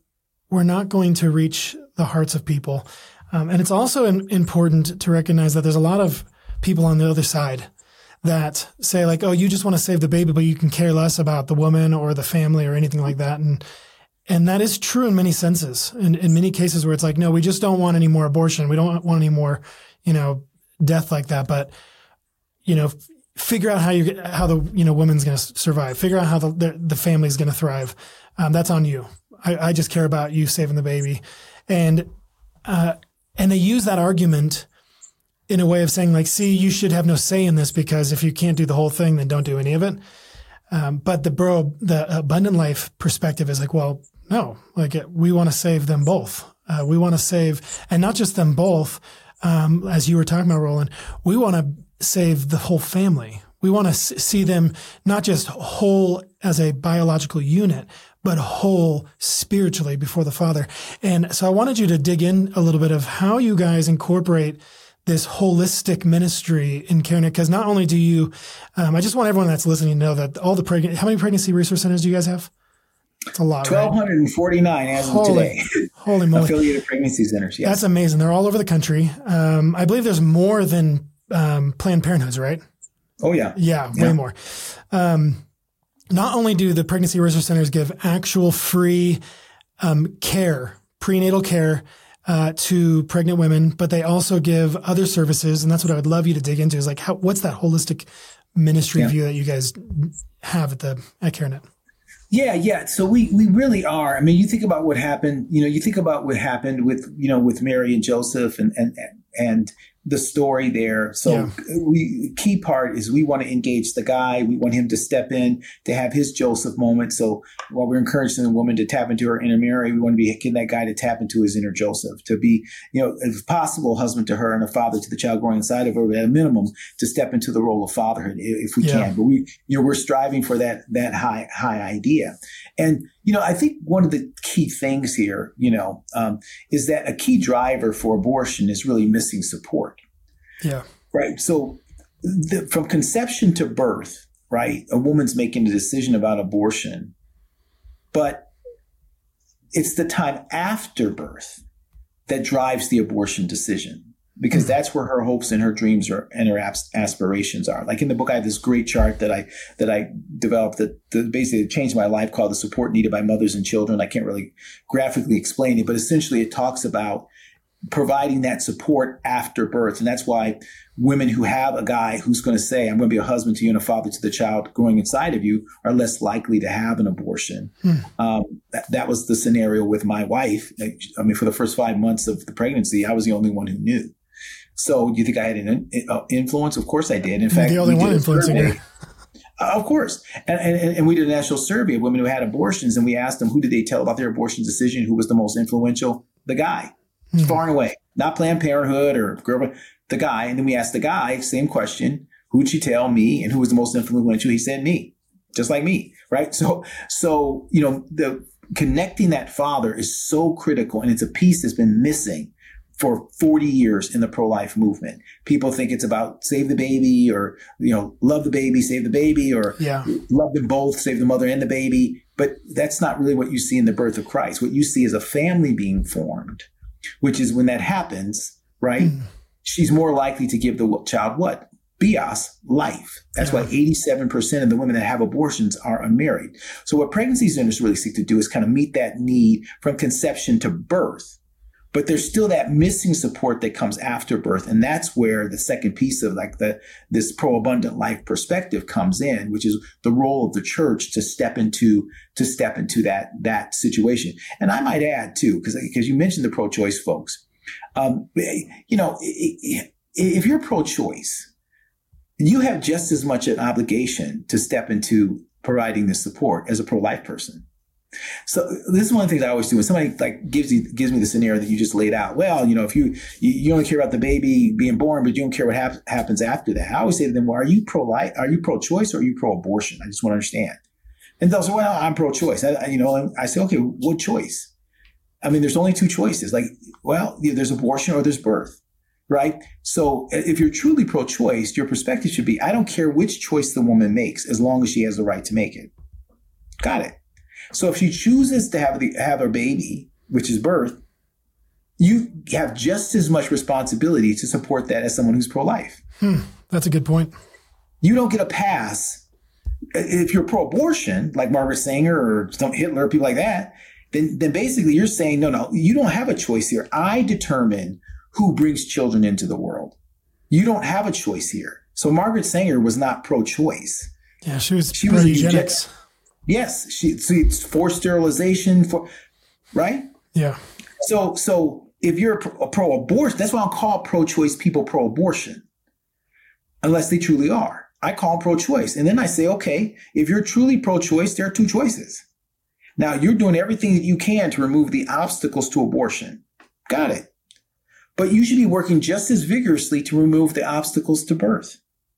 S1: reach the hearts of people. And it's also important to recognize that there's a lot of people on the other side that say, like, oh, you just want to save the baby, but you can care less about the woman or the family or anything like that. And that is true in many senses. In many cases where it's like, no, we just don't want any more abortion. We don't want any more, death like that. But, figure out how the woman's going to survive. Figure out how the family's going to thrive. That's on you. I just care about you saving the baby. And they use that argument in a way of saying, like, see, you should have no say in this, because if you can't do the whole thing, then don't do any of it. But the abundant life perspective is like, well, no, like, we want to save them both. We want to save, and not just them both, as you were talking about, Roland, we want to save the whole family. We want to see them not just whole as a biological unit, but whole spiritually before the Father. And so I wanted you to dig in a little bit of how you guys incorporate this holistic ministry in CareNet, because not only do you, I just want everyone that's listening to know that how many pregnancy resource centers do you guys have? It's a lot,
S3: 1,249 as of today.
S1: Holy moly.
S3: Affiliated pregnancy centers, yes.
S1: That's amazing. They're all over the country. I believe there's more than Planned Parenthoods, right?
S3: Oh, yeah.
S1: Yeah, way more. Not only do the pregnancy resource centers give actual free care, prenatal care, to pregnant women, but they also give other services. And that's what I would love you to dig into, is like, what's that holistic ministry view that you guys have at CareNet?
S3: Yeah. So we really are. I mean, you think about what happened, with Mary and Joseph and the story there. So key part is we want to engage the guy. We want him to step in, to have his Joseph moment. So while we're encouraging the woman to tap into her inner Mary, we want to be getting that guy to tap into his inner Joseph, to be, if possible, husband to her and a father to the child growing inside of her, but at a minimum to step into the role of fatherhood if we can. But we're striving for that high idea. And, I think one of the key things here, is that a key driver for abortion is really missing support.
S1: Yeah.
S3: Right. So from conception to birth, right, a woman's making a decision about abortion, but it's the time after birth that drives the abortion decision, because that's where her hopes and her dreams and her aspirations are. Like in the book, I have this great chart that I developed that basically changed my life, called The Support Needed by Mothers and Children. I can't really graphically explain it, but essentially it talks about providing that support after birth. And that's why women who have a guy who's going to say, I'm going to be a husband to you and a father to the child growing inside of you, are less likely to have an abortion. That was the scenario with my wife. I mean, for the first 5 months of the pregnancy, I was the only one who knew. So do you think I had an influence? Of course I did. In fact,
S1: the only one influencing her.
S3: Of course. And we did a national survey of women who had abortions, and we asked them, who did they tell about their abortion decision? Who was the most influential? The guy. Far and away. Not Planned Parenthood or girl, the guy. And then we asked the guy, same question, who'd you tell? Me. And who was the most influential? He said me. Just like me. Right? So the connecting that father is so critical, and it's a piece that's been missing for 40 years in the pro-life movement. People think it's about save the baby, or, love the baby, save the baby, or love them both, save the mother and the baby. But that's not really what you see in the birth of Christ. What you see is a family being formed, which is when that happens, right? She's more likely to give the child what? Bios, life. That's why 87% of the women that have abortions are unmarried. So what pregnancy centers really seek to do is kind of meet that need from conception to birth. But there's still that missing support that comes after birth. And that's where the second piece of this pro-abundant life perspective comes in, which is the role of the church to step into that situation. And I might add too, because you mentioned the pro-choice folks, if you're pro-choice, you have just as much an obligation to step into providing the support as a pro-life person. So this is one of the things I always do when somebody like gives me the scenario that you just laid out. Well, if you only care about the baby being born, but you don't care what happens after that. I always say to them, well, are you pro-life? Are you pro-choice or are you pro-abortion? I just want to understand. And they'll say, well, I'm pro-choice. And I say, okay, what choice? I mean, there's only two choices. Like, well, there's abortion or there's birth, right? So if you're truly pro-choice, your perspective should be, I don't care which choice the woman makes as long as she has the right to make it. Got it. So if she chooses to have her baby, which is birth, you have just as much responsibility to support that as someone who's pro-life.
S1: That's a good point.
S3: You don't get a pass. If you're pro-abortion, like Margaret Sanger or Hitler, people like that, then basically you're saying, no, you don't have a choice here. I determine who brings children into the world. You don't have a choice here. So Margaret Sanger was not pro-choice.
S1: Yeah, she was pro-eugenics.
S3: Yes, it's forced sterilization, right?
S1: Yeah.
S3: So if you're a pro-abortion, that's why I'll call pro-choice people pro-abortion, unless they truly are. I call them pro-choice. And then I say, okay, if you're truly pro-choice, there are two choices. Now, you're doing everything that you can to remove the obstacles to abortion. Got it. But you should be working just as vigorously to remove the obstacles to birth.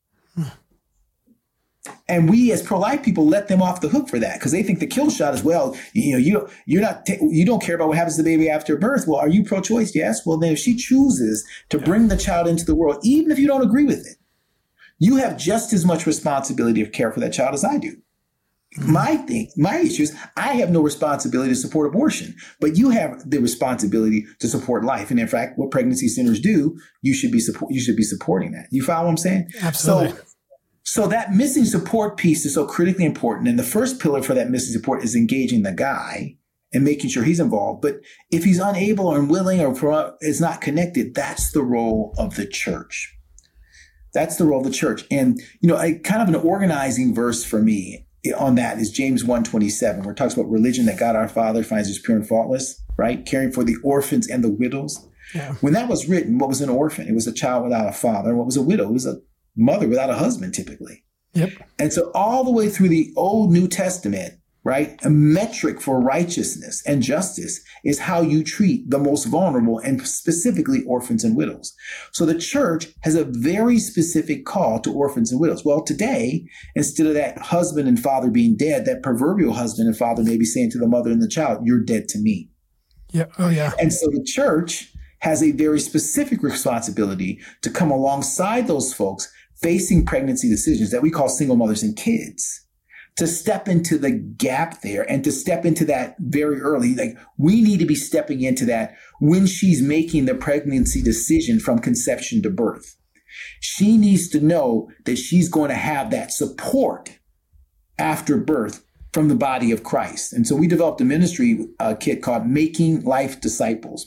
S3: And we as pro-life people let them off the hook for that because they think the kill shot is, well, you don't care about what happens to the baby after birth. Well, are you pro-choice? Yes. Well, then if she chooses to bring the child into the world, even if you don't agree with it, you have just as much responsibility to care for that child as I do. My issue is I have no responsibility to support abortion, but you have the responsibility to support life. And in fact, what pregnancy centers do, you should be supporting that. You follow what I'm saying?
S1: Absolutely.
S3: So that missing support piece is so critically important. And the first pillar for that missing support is engaging the guy and making sure he's involved. But if he's unable or unwilling or is not connected, that's the role of the church. That's the role of the church. And, kind of an organizing verse for me on that is James 1:27, where it talks about religion that God our Father finds is pure and faultless, right? Caring for the orphans and the widows.
S1: Yeah.
S3: When that was written, what was an orphan? It was a child without a father. And what was a widow? It was a mother without a husband, typically.
S1: Yep.
S3: And so all the way through the Old New Testament, right, a metric for righteousness and justice is how you treat the most vulnerable and specifically orphans and widows. So the church has a very specific call to orphans and widows. Well, today, instead of that husband and father being dead, that proverbial husband and father may be saying to the mother and the child, you're dead to me.
S1: Yeah. Oh, yeah.
S3: And so the church has a very specific responsibility to come alongside those folks facing pregnancy decisions that we call single mothers and kids, to step into the gap there and to step into that very early. Like, we need to be stepping into that when she's making the pregnancy decision from conception to birth. She needs to know that she's going to have that support after birth from the body of Christ. And so we developed a ministry kit called Making Life Disciples,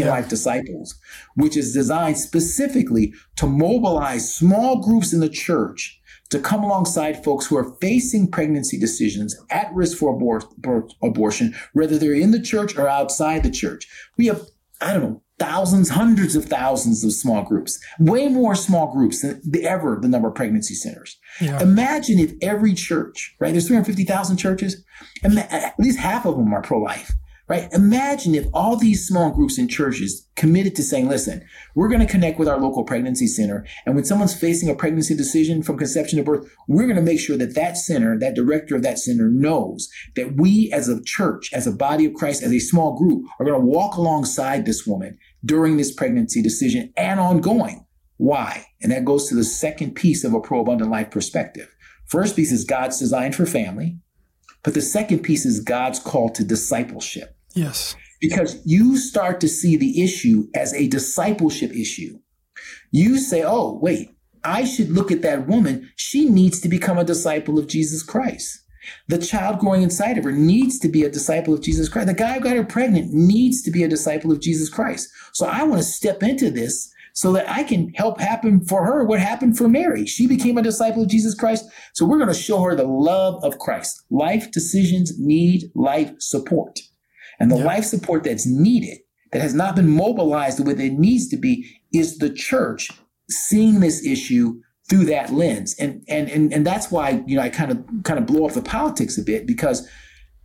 S3: which is designed specifically to mobilize small groups in the church to come alongside folks who are facing pregnancy decisions at risk for abortion, whether they're in the church or outside the church. We have, thousands, hundreds of thousands of small groups, way more small groups than ever the number of pregnancy centers. Yeah. Imagine if every church, right? There's 350,000 churches, and at least half of them are pro-life, right? Imagine if all these small groups in churches committed to saying, listen, we're going to connect with our local pregnancy center. And when someone's facing a pregnancy decision from conception to birth, we're going to make sure that that center, that director of that center knows that we as a church, as a body of Christ, as a small group are going to walk alongside this woman during this pregnancy decision and ongoing. Why? And that goes to the second piece of a pro-abundant life perspective. First piece is God's design for family, but the second piece is God's call to discipleship.
S1: Yes.
S3: Because you start to see the issue as a discipleship issue. You say, oh, wait, I should look at that woman. She needs to become a disciple of Jesus Christ. The child growing inside of her needs to be a disciple of Jesus Christ. The guy who got her pregnant needs to be a disciple of Jesus Christ. So I want to step into this so that I can help happen for her what happened for Mary. She became a disciple of Jesus Christ. So we're going to show her the love of Christ. Life decisions need life support. And the life support that's needed, that has not been mobilized the way that it needs to be, is the church seeing this issue through that lens. And that's why, I kind of blow off the politics a bit, because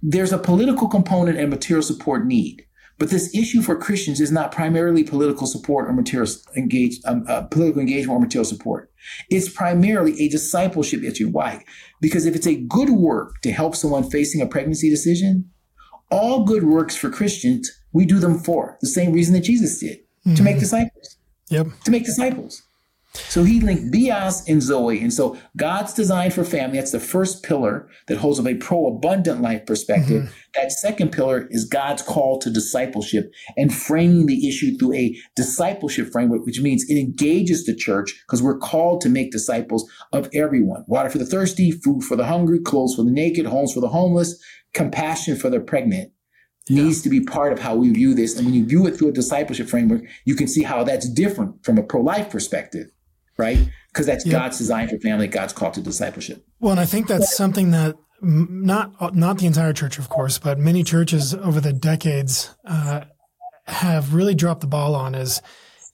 S3: there's a political component and material support need. But this issue for Christians is not primarily political support or political engagement or material support. It's primarily a discipleship issue. Why? Because if it's a good work to help someone facing a pregnancy decision, all good works for Christians, we do them for the same reason that Jesus did, to make disciples.
S1: Yep.
S3: To make disciples. So he linked bios and zoe. And so God's design for family, that's the first pillar that holds of a pro-abundant life perspective. That second pillar is God's call to discipleship and framing the issue through a discipleship framework, which means it engages the church because we're called to make disciples of everyone. Water for the thirsty, food for the hungry, clothes for the naked, homes for the homeless, compassion for the pregnant. Needs to be part of how we view this. And when you view it through a discipleship framework, you can see how that's different from a pro-life perspective. Right? Because that's God's design for family, God's call to discipleship.
S1: Well, and I think that's something that not the entire church, of course, but many churches over the decades have really dropped the ball on is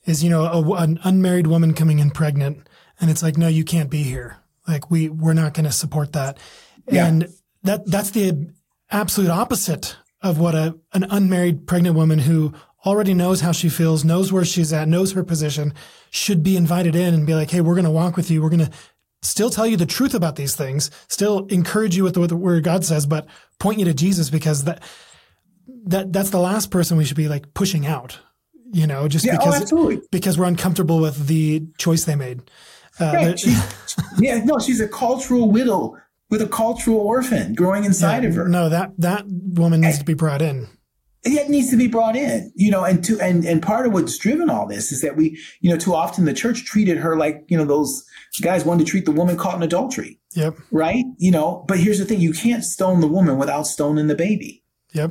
S1: an unmarried woman coming in pregnant, and it's like, no, you can't be here. Like we're not going to support that. Yeah. And that's the absolute opposite of what an unmarried pregnant woman who already knows how she feels, knows where she's at, knows her position, should be invited in and be like, hey, we're going to walk with you. We're going to still tell you the truth about these things, still encourage you with what the word of God says, but point you to Jesus, because that's the last person we should be like pushing out, because we're uncomfortable with the choice they made.
S3: Right. She's a cultural widow with a cultural orphan growing inside of her.
S1: No, that woman needs to be brought in.
S3: It needs to be brought in, and part of what's driven all this is that we, too often the church treated her like, those guys wanted to treat the woman caught in adultery.
S1: Yep.
S3: Right. But here's the thing. You can't stone the woman without stoning the baby.
S1: Yep.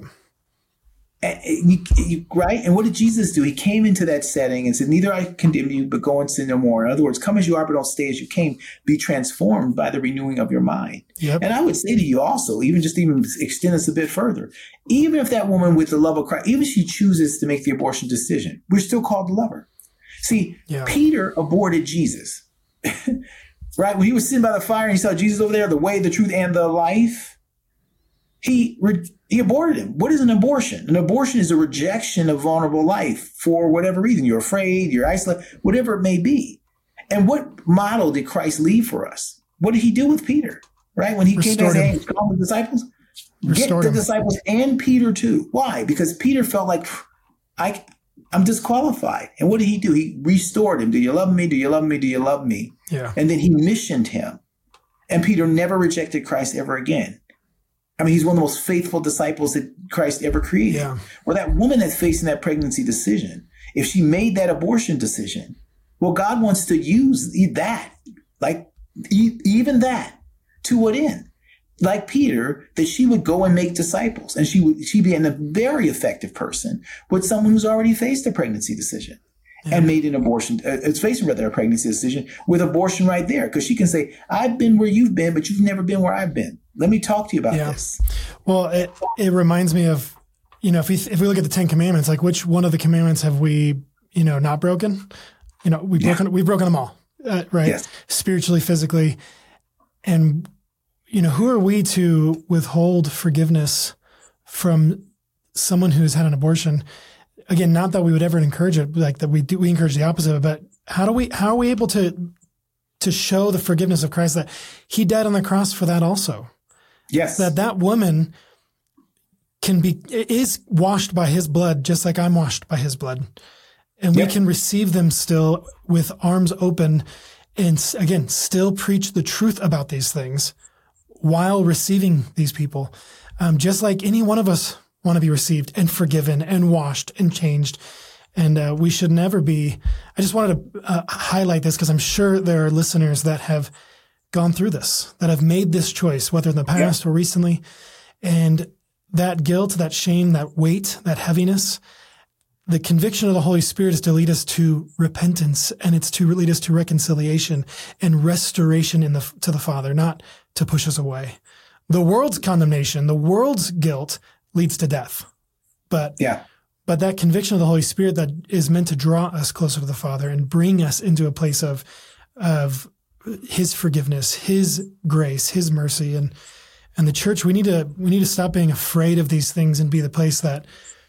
S3: Right. And what did Jesus do? He came into that setting and said, neither I condemn you, but go and sin no more. In other words, come as you are, but don't stay as you came. Be transformed by the renewing of your mind.
S1: Yep.
S3: And I would say to you also, even extend this a bit further, even if that woman with the love of Christ, even if she chooses to make the abortion decision, we're still called to love her. See, Peter aborted Jesus, right? When he was sitting by the fire and he saw Jesus over there, the way, the truth, and the life, he aborted him. What is an abortion? An abortion is a rejection of vulnerable life for whatever reason. You're afraid, you're isolated, whatever it may be. And what model did Christ leave for us? What did he do with Peter? Right? When he came back and said, call the disciples, get the disciples and Peter too. Why? Because Peter felt like, I'm disqualified. And what did he do? He restored him. Do you love me? Do you love me? Do you love me?
S1: Yeah.
S3: And then he missioned him. And Peter never rejected Christ ever again. I mean, he's one of the most faithful disciples that Christ ever created.
S1: Yeah.
S3: Well, that woman that's facing that pregnancy decision, if she made that abortion decision, well, God wants to use that, like even that, to what end? Like Peter, that she would go and make disciples, and she'd be a very effective person with someone who's already faced a pregnancy decision and made an abortion. It's facing rather a pregnancy decision with abortion right there, because she can say, "I've been where you've been, but you've never been where I've been. Let me talk to you about this."
S1: Well, it reminds me of, if we look at the 10 Commandments, like which one of the commandments have we, not broken? We've broken them all, right?
S3: Yes.
S1: Spiritually, physically. And, who are we to withhold forgiveness from someone who's had an abortion? Again, not that we would ever encourage it, like that we encourage the opposite, but how are we able to show the forgiveness of Christ, that he died on the cross for that also?
S3: Yes.
S1: That woman is washed by his blood, just like I'm washed by his blood. And we can receive them still with arms open and, again, still preach the truth about these things while receiving these people. Just like any one of us want to be received and forgiven and washed and changed. And we should never be. I just wanted to highlight this because I'm sure there are listeners that have gone through this, that have made this choice, whether in the past or recently. And that guilt, that shame, that weight, that heaviness, the conviction of the Holy Spirit is to lead us to repentance, and it's to lead us to reconciliation and restoration to the Father, not to push us away. The world's condemnation, the world's guilt leads to death. But that conviction of the Holy Spirit that is meant to draw us closer to the Father and bring us into a place of his forgiveness, his grace, his mercy. And And the church, we need to stop being afraid of these things and be the place that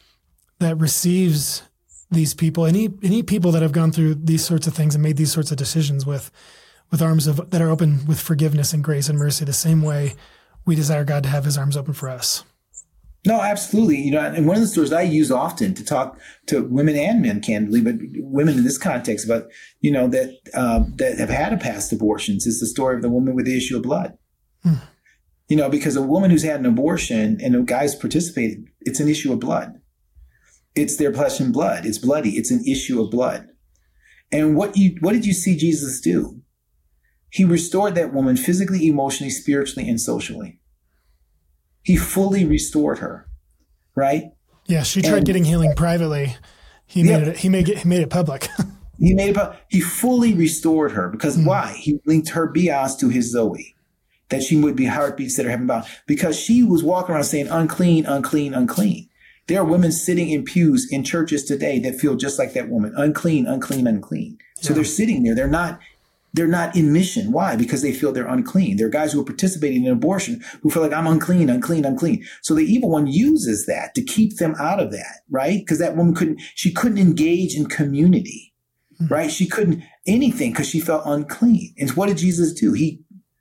S1: receives these people, any people that have gone through these sorts of things and made these sorts of decisions with arms that are open with forgiveness and grace and mercy, the same way we desire God to have his arms open for us.
S3: No, absolutely. And one of the stories I use often to talk to women and men, candidly, but women in this context about, that have had past abortions is the story of the woman with the issue of blood. Because a woman who's had an abortion and a guy's participated, it's an issue of blood. It's their flesh and blood. It's bloody. It's an issue of blood. And what did you see Jesus do? He restored that woman physically, emotionally, spiritually, and socially. He fully restored her, right?
S1: Yeah, she tried getting healing privately. He made it public.
S3: He fully restored her because why? He linked her bios to his Zoe, that she would be heartbeats that are heaven bound, because she was walking around saying unclean, unclean, unclean. There are women sitting in pews in churches today that feel just like that woman, unclean, unclean, unclean. So they're sitting there. They're not in mission. Why? Because they feel they're unclean. There are guys who are participating in abortion who feel like I'm unclean, unclean, unclean. So the evil one uses that to keep them out of that, right? Because that woman couldn't engage in community, right? She couldn't anything because she felt unclean. And what did Jesus do? He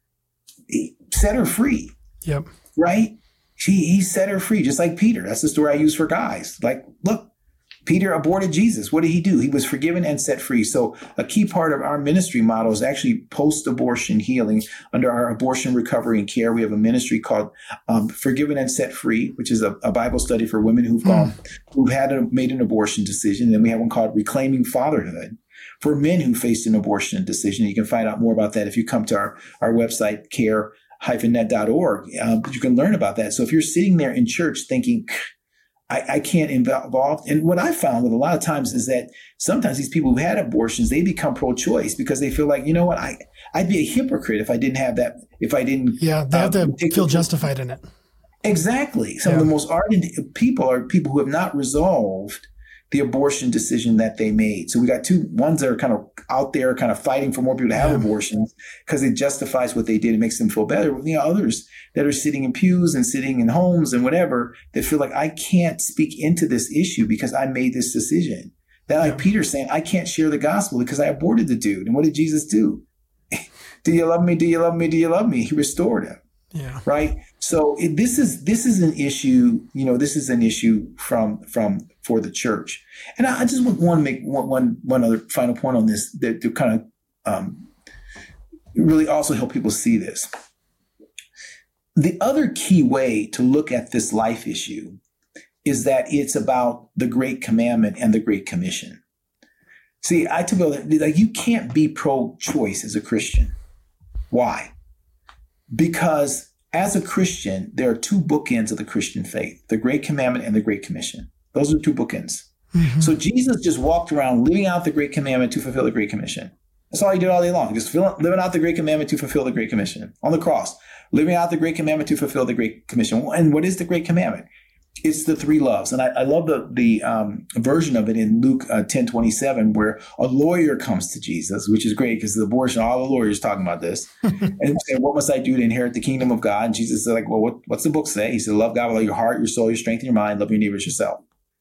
S3: set her free.
S1: Yep.
S3: Right? He set her free, just like Peter. That's the story I use for guys. Like, look, Peter aborted Jesus. What did he do? He was forgiven and set free. So a key part of our ministry model is actually post-abortion healing. Under our abortion recovery and care, we have a ministry called Forgiven and Set Free, which is a Bible study for women who've made an abortion decision. And then we have one called Reclaiming Fatherhood for men who faced an abortion decision. You can find out more about that if you come to our website, care-net.org. You can learn about that. So if you're sitting there in church thinking, I can't involve. And what I found with a lot of times is that sometimes these people who had abortions, they become pro-choice because they feel like, you know what, I'd be a hypocrite if I didn't have that, if I didn't.
S1: Yeah, they have to feel justified in it.
S3: Exactly. Some of the most ardent people are people who have not resolved the abortion decision that they made. So we got two ones that are kind of out there kind of fighting for more people to have abortions because it justifies what they did. It makes them feel better. Others that are sitting in pews and sitting in homes and whatever that feel like I can't speak into this issue because I made this decision. That like Peter saying, I can't share the gospel because I aborted the dude. And what did Jesus do? Do you love me? Do you love me? Do you love me? He restored him.
S1: Yeah. Right.
S3: So this is an issue, this is an issue for the church. And I just want to make one other final point on this that to kind of really also help people see this. The other key way to look at this life issue is that it's about the Great Commandment and the Great Commission. See, I tell people that you can't be pro-choice as a Christian. Why? Because as a Christian, there are two bookends of the Christian faith, the Great Commandment and the Great Commission. Those are two bookends. Mm-hmm. So Jesus just walked around living out the Great Commandment to fulfill the Great Commission. That's all he did all day long, just living out the Great Commandment to fulfill the Great Commission. On the cross, living out the Great Commandment to fulfill the Great Commission. And what is the Great Commandment? It's the three loves. And I love the version of it in Luke 10:27, where a lawyer comes to Jesus, which is great because the abortion, all the lawyers talking about this. And say, what must I do to inherit the kingdom of God? And Jesus is like, well, what's the book say? He said, love God with all your heart, your soul, your strength, and your mind. Love your neighbor as yourself.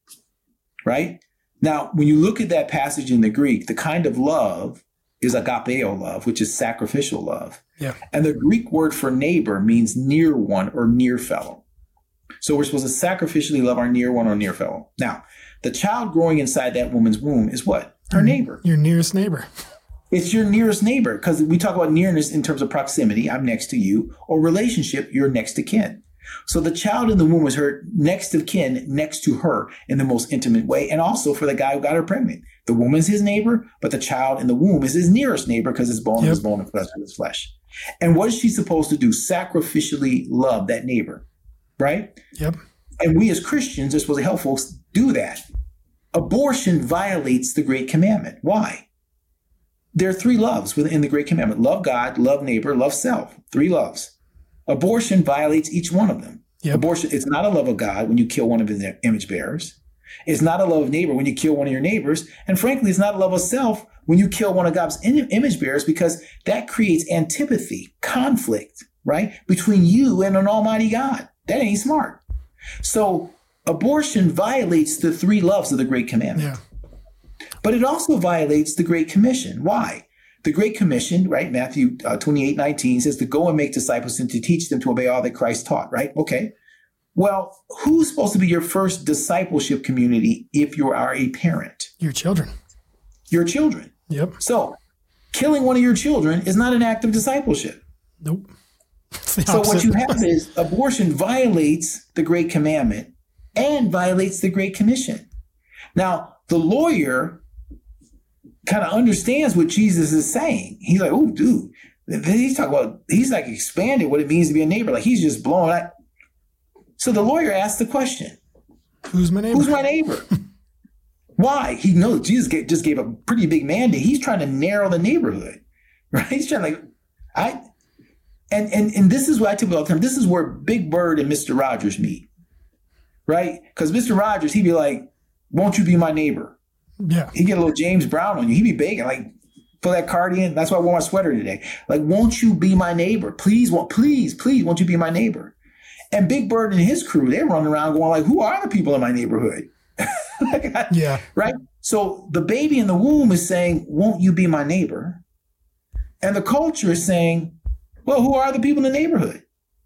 S3: Right? Now, when you look at that passage in the Greek, the kind of love is agapeo love, which is sacrificial love.
S1: Yeah. And
S3: the Greek word for neighbor means near one or near fellow. So we're supposed to sacrificially love our near one or near fellow. Now, the child growing inside that woman's womb is what? Her neighbor.
S1: Your nearest neighbor.
S3: It's your nearest neighbor because we talk about nearness in terms of proximity. I'm next to you. Or relationship, you're next to kin. So the child in the womb is her next of kin, next to her in the most intimate way. And also for the guy who got her pregnant. The woman's his neighbor, but the child in the womb is his nearest neighbor because it's bone of his bone and flesh of his flesh. And what is she supposed to do? Sacrificially love that neighbor. Right?
S1: Yep.
S3: And we as Christians are supposed to help folks do that. Abortion violates the Great Commandment. Why? There are three loves within the Great Commandment. Love God, love neighbor, love self. Three loves. Abortion violates each one of them. Yep. Abortion, it's not a love of God when you kill one of his image bearers. It's not a love of neighbor when you kill one of your neighbors. And frankly, it's not a love of self when you kill one of God's image bearers because that creates antipathy, conflict, right? Between you and an almighty God. That ain't smart. So abortion violates the three loves of the Great Commandment. Yeah. But it also violates the Great Commission. Why? The Great Commission, right? Matthew 28:19 says to go and make disciples and to teach them to obey all that Christ taught, right? Okay. Well, who's supposed to be your first discipleship community if you are a parent?
S1: Your children.
S3: Your children.
S1: Yep.
S3: So killing one of your children is not an act of discipleship.
S1: Nope.
S3: So what you have is abortion violates the Great Commandment and violates the Great Commission. Now, the lawyer kind of understands what Jesus is saying. He's like, oh, dude, he's like expanded what it means to be a neighbor. Like he's just blowing out. So the lawyer asked the question,
S1: who's my neighbor?
S3: Who's my neighbor? Why? He knows Jesus just gave a pretty big mandate. He's trying to narrow the neighborhood, right? He's trying to, and this is what I tell people all the time. This is where Big Bird and Mr. Rogers meet, right? Because Mr. Rogers, he'd be like, won't you be my neighbor?
S1: Yeah.
S3: He'd get a little James Brown on you. He'd be begging, like, put that card in. That's why I wore my sweater today. Like, won't you be my neighbor? Please, won't you be my neighbor? And Big Bird and his crew, they're running around going like, who are the people in my neighborhood?
S1: Yeah.
S3: Right? So the baby in the womb is saying, won't you be my neighbor? And the culture is saying, well, who are the people in the neighborhood?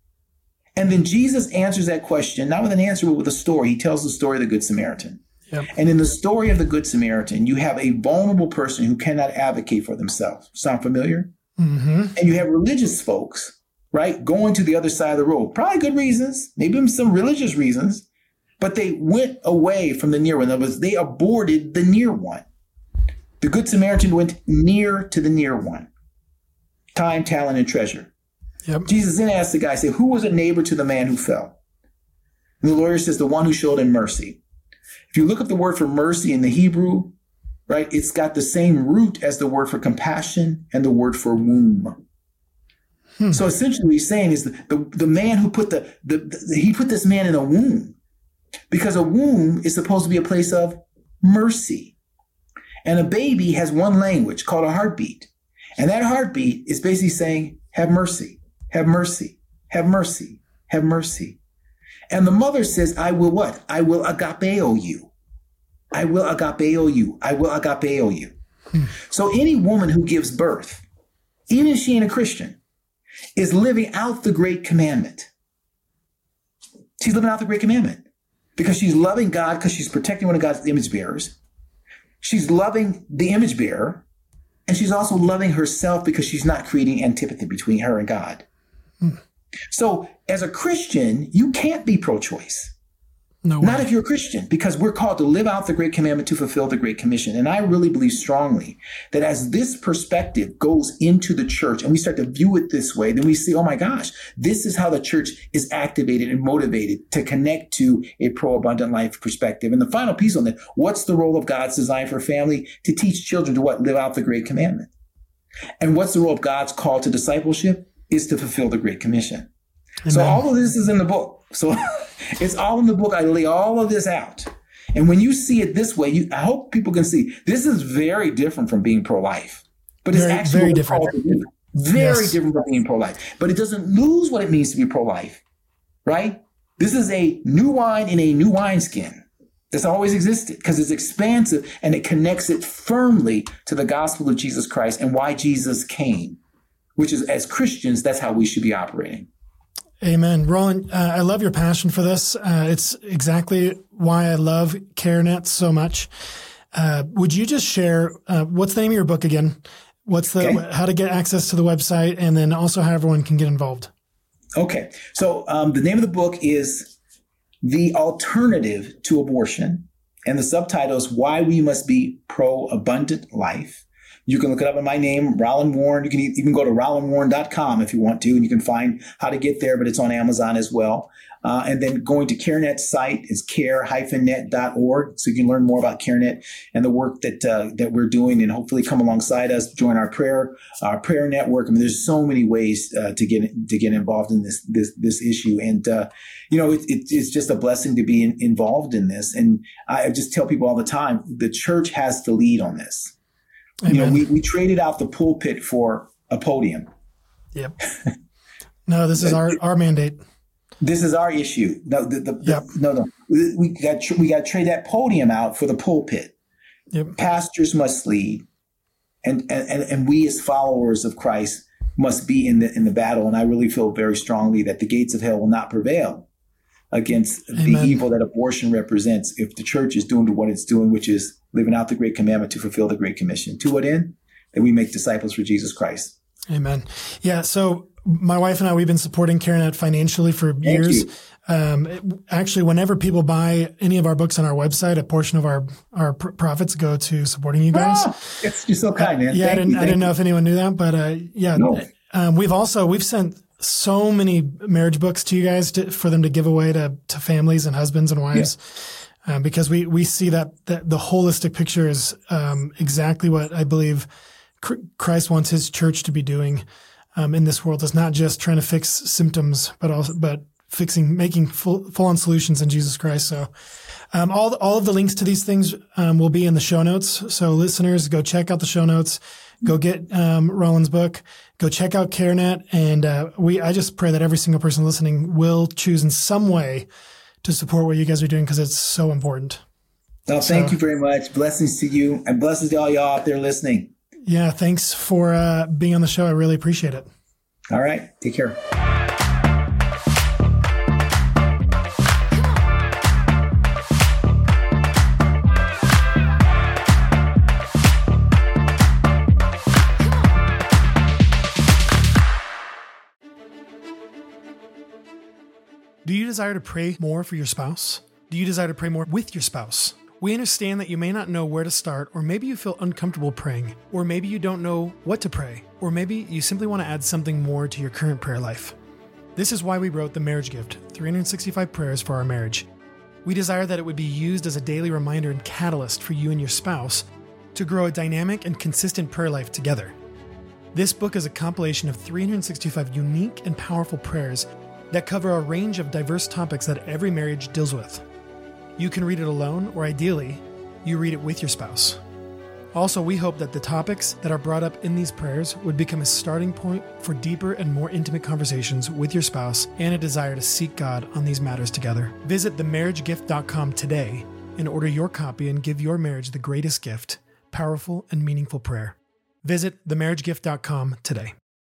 S3: And then Jesus answers that question, not with an answer, but with a story. He tells the story of the Good Samaritan.
S1: Yep.
S3: And in the story of the Good Samaritan, you have a vulnerable person who cannot advocate for themselves. Sound familiar?
S1: Mm-hmm.
S3: And you have religious folks, right, going to the other side of the road. Probably good reasons, maybe some religious reasons, but they went away from the near one. In other words, they aborted the near one. The Good Samaritan went near to the near one. Time, talent, and treasure.
S1: Yep.
S3: Jesus then asked the guy, say, who was a neighbor to the man who fell? And the lawyer says, the one who showed him mercy. If you look up the word for mercy in the Hebrew, right, it's got the same root as the word for compassion and the word for womb. So essentially what he's saying is the man who put he put this man in a womb, because a womb is supposed to be a place of mercy. And a baby has one language called a heartbeat. And that heartbeat is basically saying, have mercy, have mercy, have mercy, have mercy. And the mother says, I will what? I will agapeo you. I will agapeo you. I will agapeo you. So any woman who gives birth, even if she ain't a Christian, is living out the Great Commandment. She's living out the Great Commandment because she's loving God because she's protecting one of God's image bearers. She's loving the image bearer, and she's also loving herself because she's not creating antipathy between her and God. So as a Christian, you can't be pro-choice.
S1: No
S3: Not
S1: way.
S3: if you're a Christian, because we're called to live out the Great Commandment to fulfill the Great Commission. And I really believe strongly that as this perspective goes into the church and we start to view it this way, then we see, oh my gosh, this is how the church is activated and motivated to connect to a pro-abundant life perspective. And the final piece on that, what's the role of God's design for family? To teach children to what? Live out the Great Commandment. And what's the role of God's call to discipleship? Is to fulfill the Great Commission. Amen. So all of this is in the book. So it's all in the book. I lay all of this out. And when you see it this way, I hope people can see this is very different from being pro-life. But it's actually
S1: very different.
S3: Very different from being pro-life. But it doesn't lose what it means to be pro-life, right? This is a new wine in a new wineskin. That's always existed because it's expansive and it connects it firmly to the gospel of Jesus Christ and why Jesus came, which is, as Christians, that's how we should be operating.
S1: Amen. Roland, I love your passion for this. It's exactly why I love CareNet so much. Would you just share, what's the name of your book again? How to get access to the website, and then also how everyone can get involved? Okay.
S3: So the name of the book is The Alternative to Abortion, and the subtitle is Why We Must Be Pro-Abundant Life. You can look it up in my name, Roland Warren. You can even go to rolandwarren.com if you want to, and you can find how to get there, but it's on Amazon as well. And then going to CareNet's site is care-net.org, so you can learn more about CareNet and the work that we're doing, and hopefully come alongside us, join our prayer network. I mean, there's so many ways to get involved in this issue, and it's just a blessing to be involved in this. And I just tell people all the time, the church has to lead on this.
S1: Amen.
S3: We traded out the pulpit for a podium.
S1: Yep. No, this is our mandate.
S3: This is our issue. No, no. We got to trade that podium out for the pulpit.
S1: Yep.
S3: Pastors must lead, and we as followers of Christ must be in the battle. And I really feel very strongly that the gates of hell will not prevail against the evil that abortion represents if the church is doing what it's doing, which is living out the great commandment to fulfill the great commission. To what end? That we make disciples for Jesus Christ.
S1: Amen. Yeah. So my wife and I, we've been supporting CareNet financially for years. Actually, whenever people buy any of our books on our website, a portion of our profits go to supporting you guys.
S3: You're so kind, man.
S1: I didn't know if anyone knew that, but we've sent so many marriage books to you guys for them to give away to families and husbands and wives. Because we see that the holistic picture is exactly what I believe Christ wants his church to be doing in this world. It's not just trying to fix symptoms, but making full-on solutions in Jesus Christ. So all of the links to these things will be in the show notes. So listeners, go check out the show notes. Go get Roland's book. Go check out CareNet. And I just pray that every single person listening will choose in some way to support what you guys are doing, because it's so important.
S3: Well, thank you very much. Blessings to you, and blessings to all y'all out there listening.
S1: Yeah, thanks for being on the show. I really appreciate it.
S3: All right. Take care.
S1: Do you desire to pray more for your spouse? Do you desire to pray more with your spouse? We understand that you may not know where to start, or maybe you feel uncomfortable praying, or maybe you don't know what to pray, or maybe you simply want to add something more to your current prayer life. This is why we wrote The Marriage Gift, 365 Prayers for Our Marriage. We desire that it would be used as a daily reminder and catalyst for you and your spouse to grow a dynamic and consistent prayer life together. This book is a compilation of 365 unique and powerful prayers that cover a range of diverse topics that every marriage deals with. You can read it alone, or ideally, you read it with your spouse. Also, we hope that the topics that are brought up in these prayers would become a starting point for deeper and more intimate conversations with your spouse and a desire to seek God on these matters together. Visit themarriagegift.com today and order your copy and give your marriage the greatest gift, powerful and meaningful prayer. Visit themarriagegift.com today.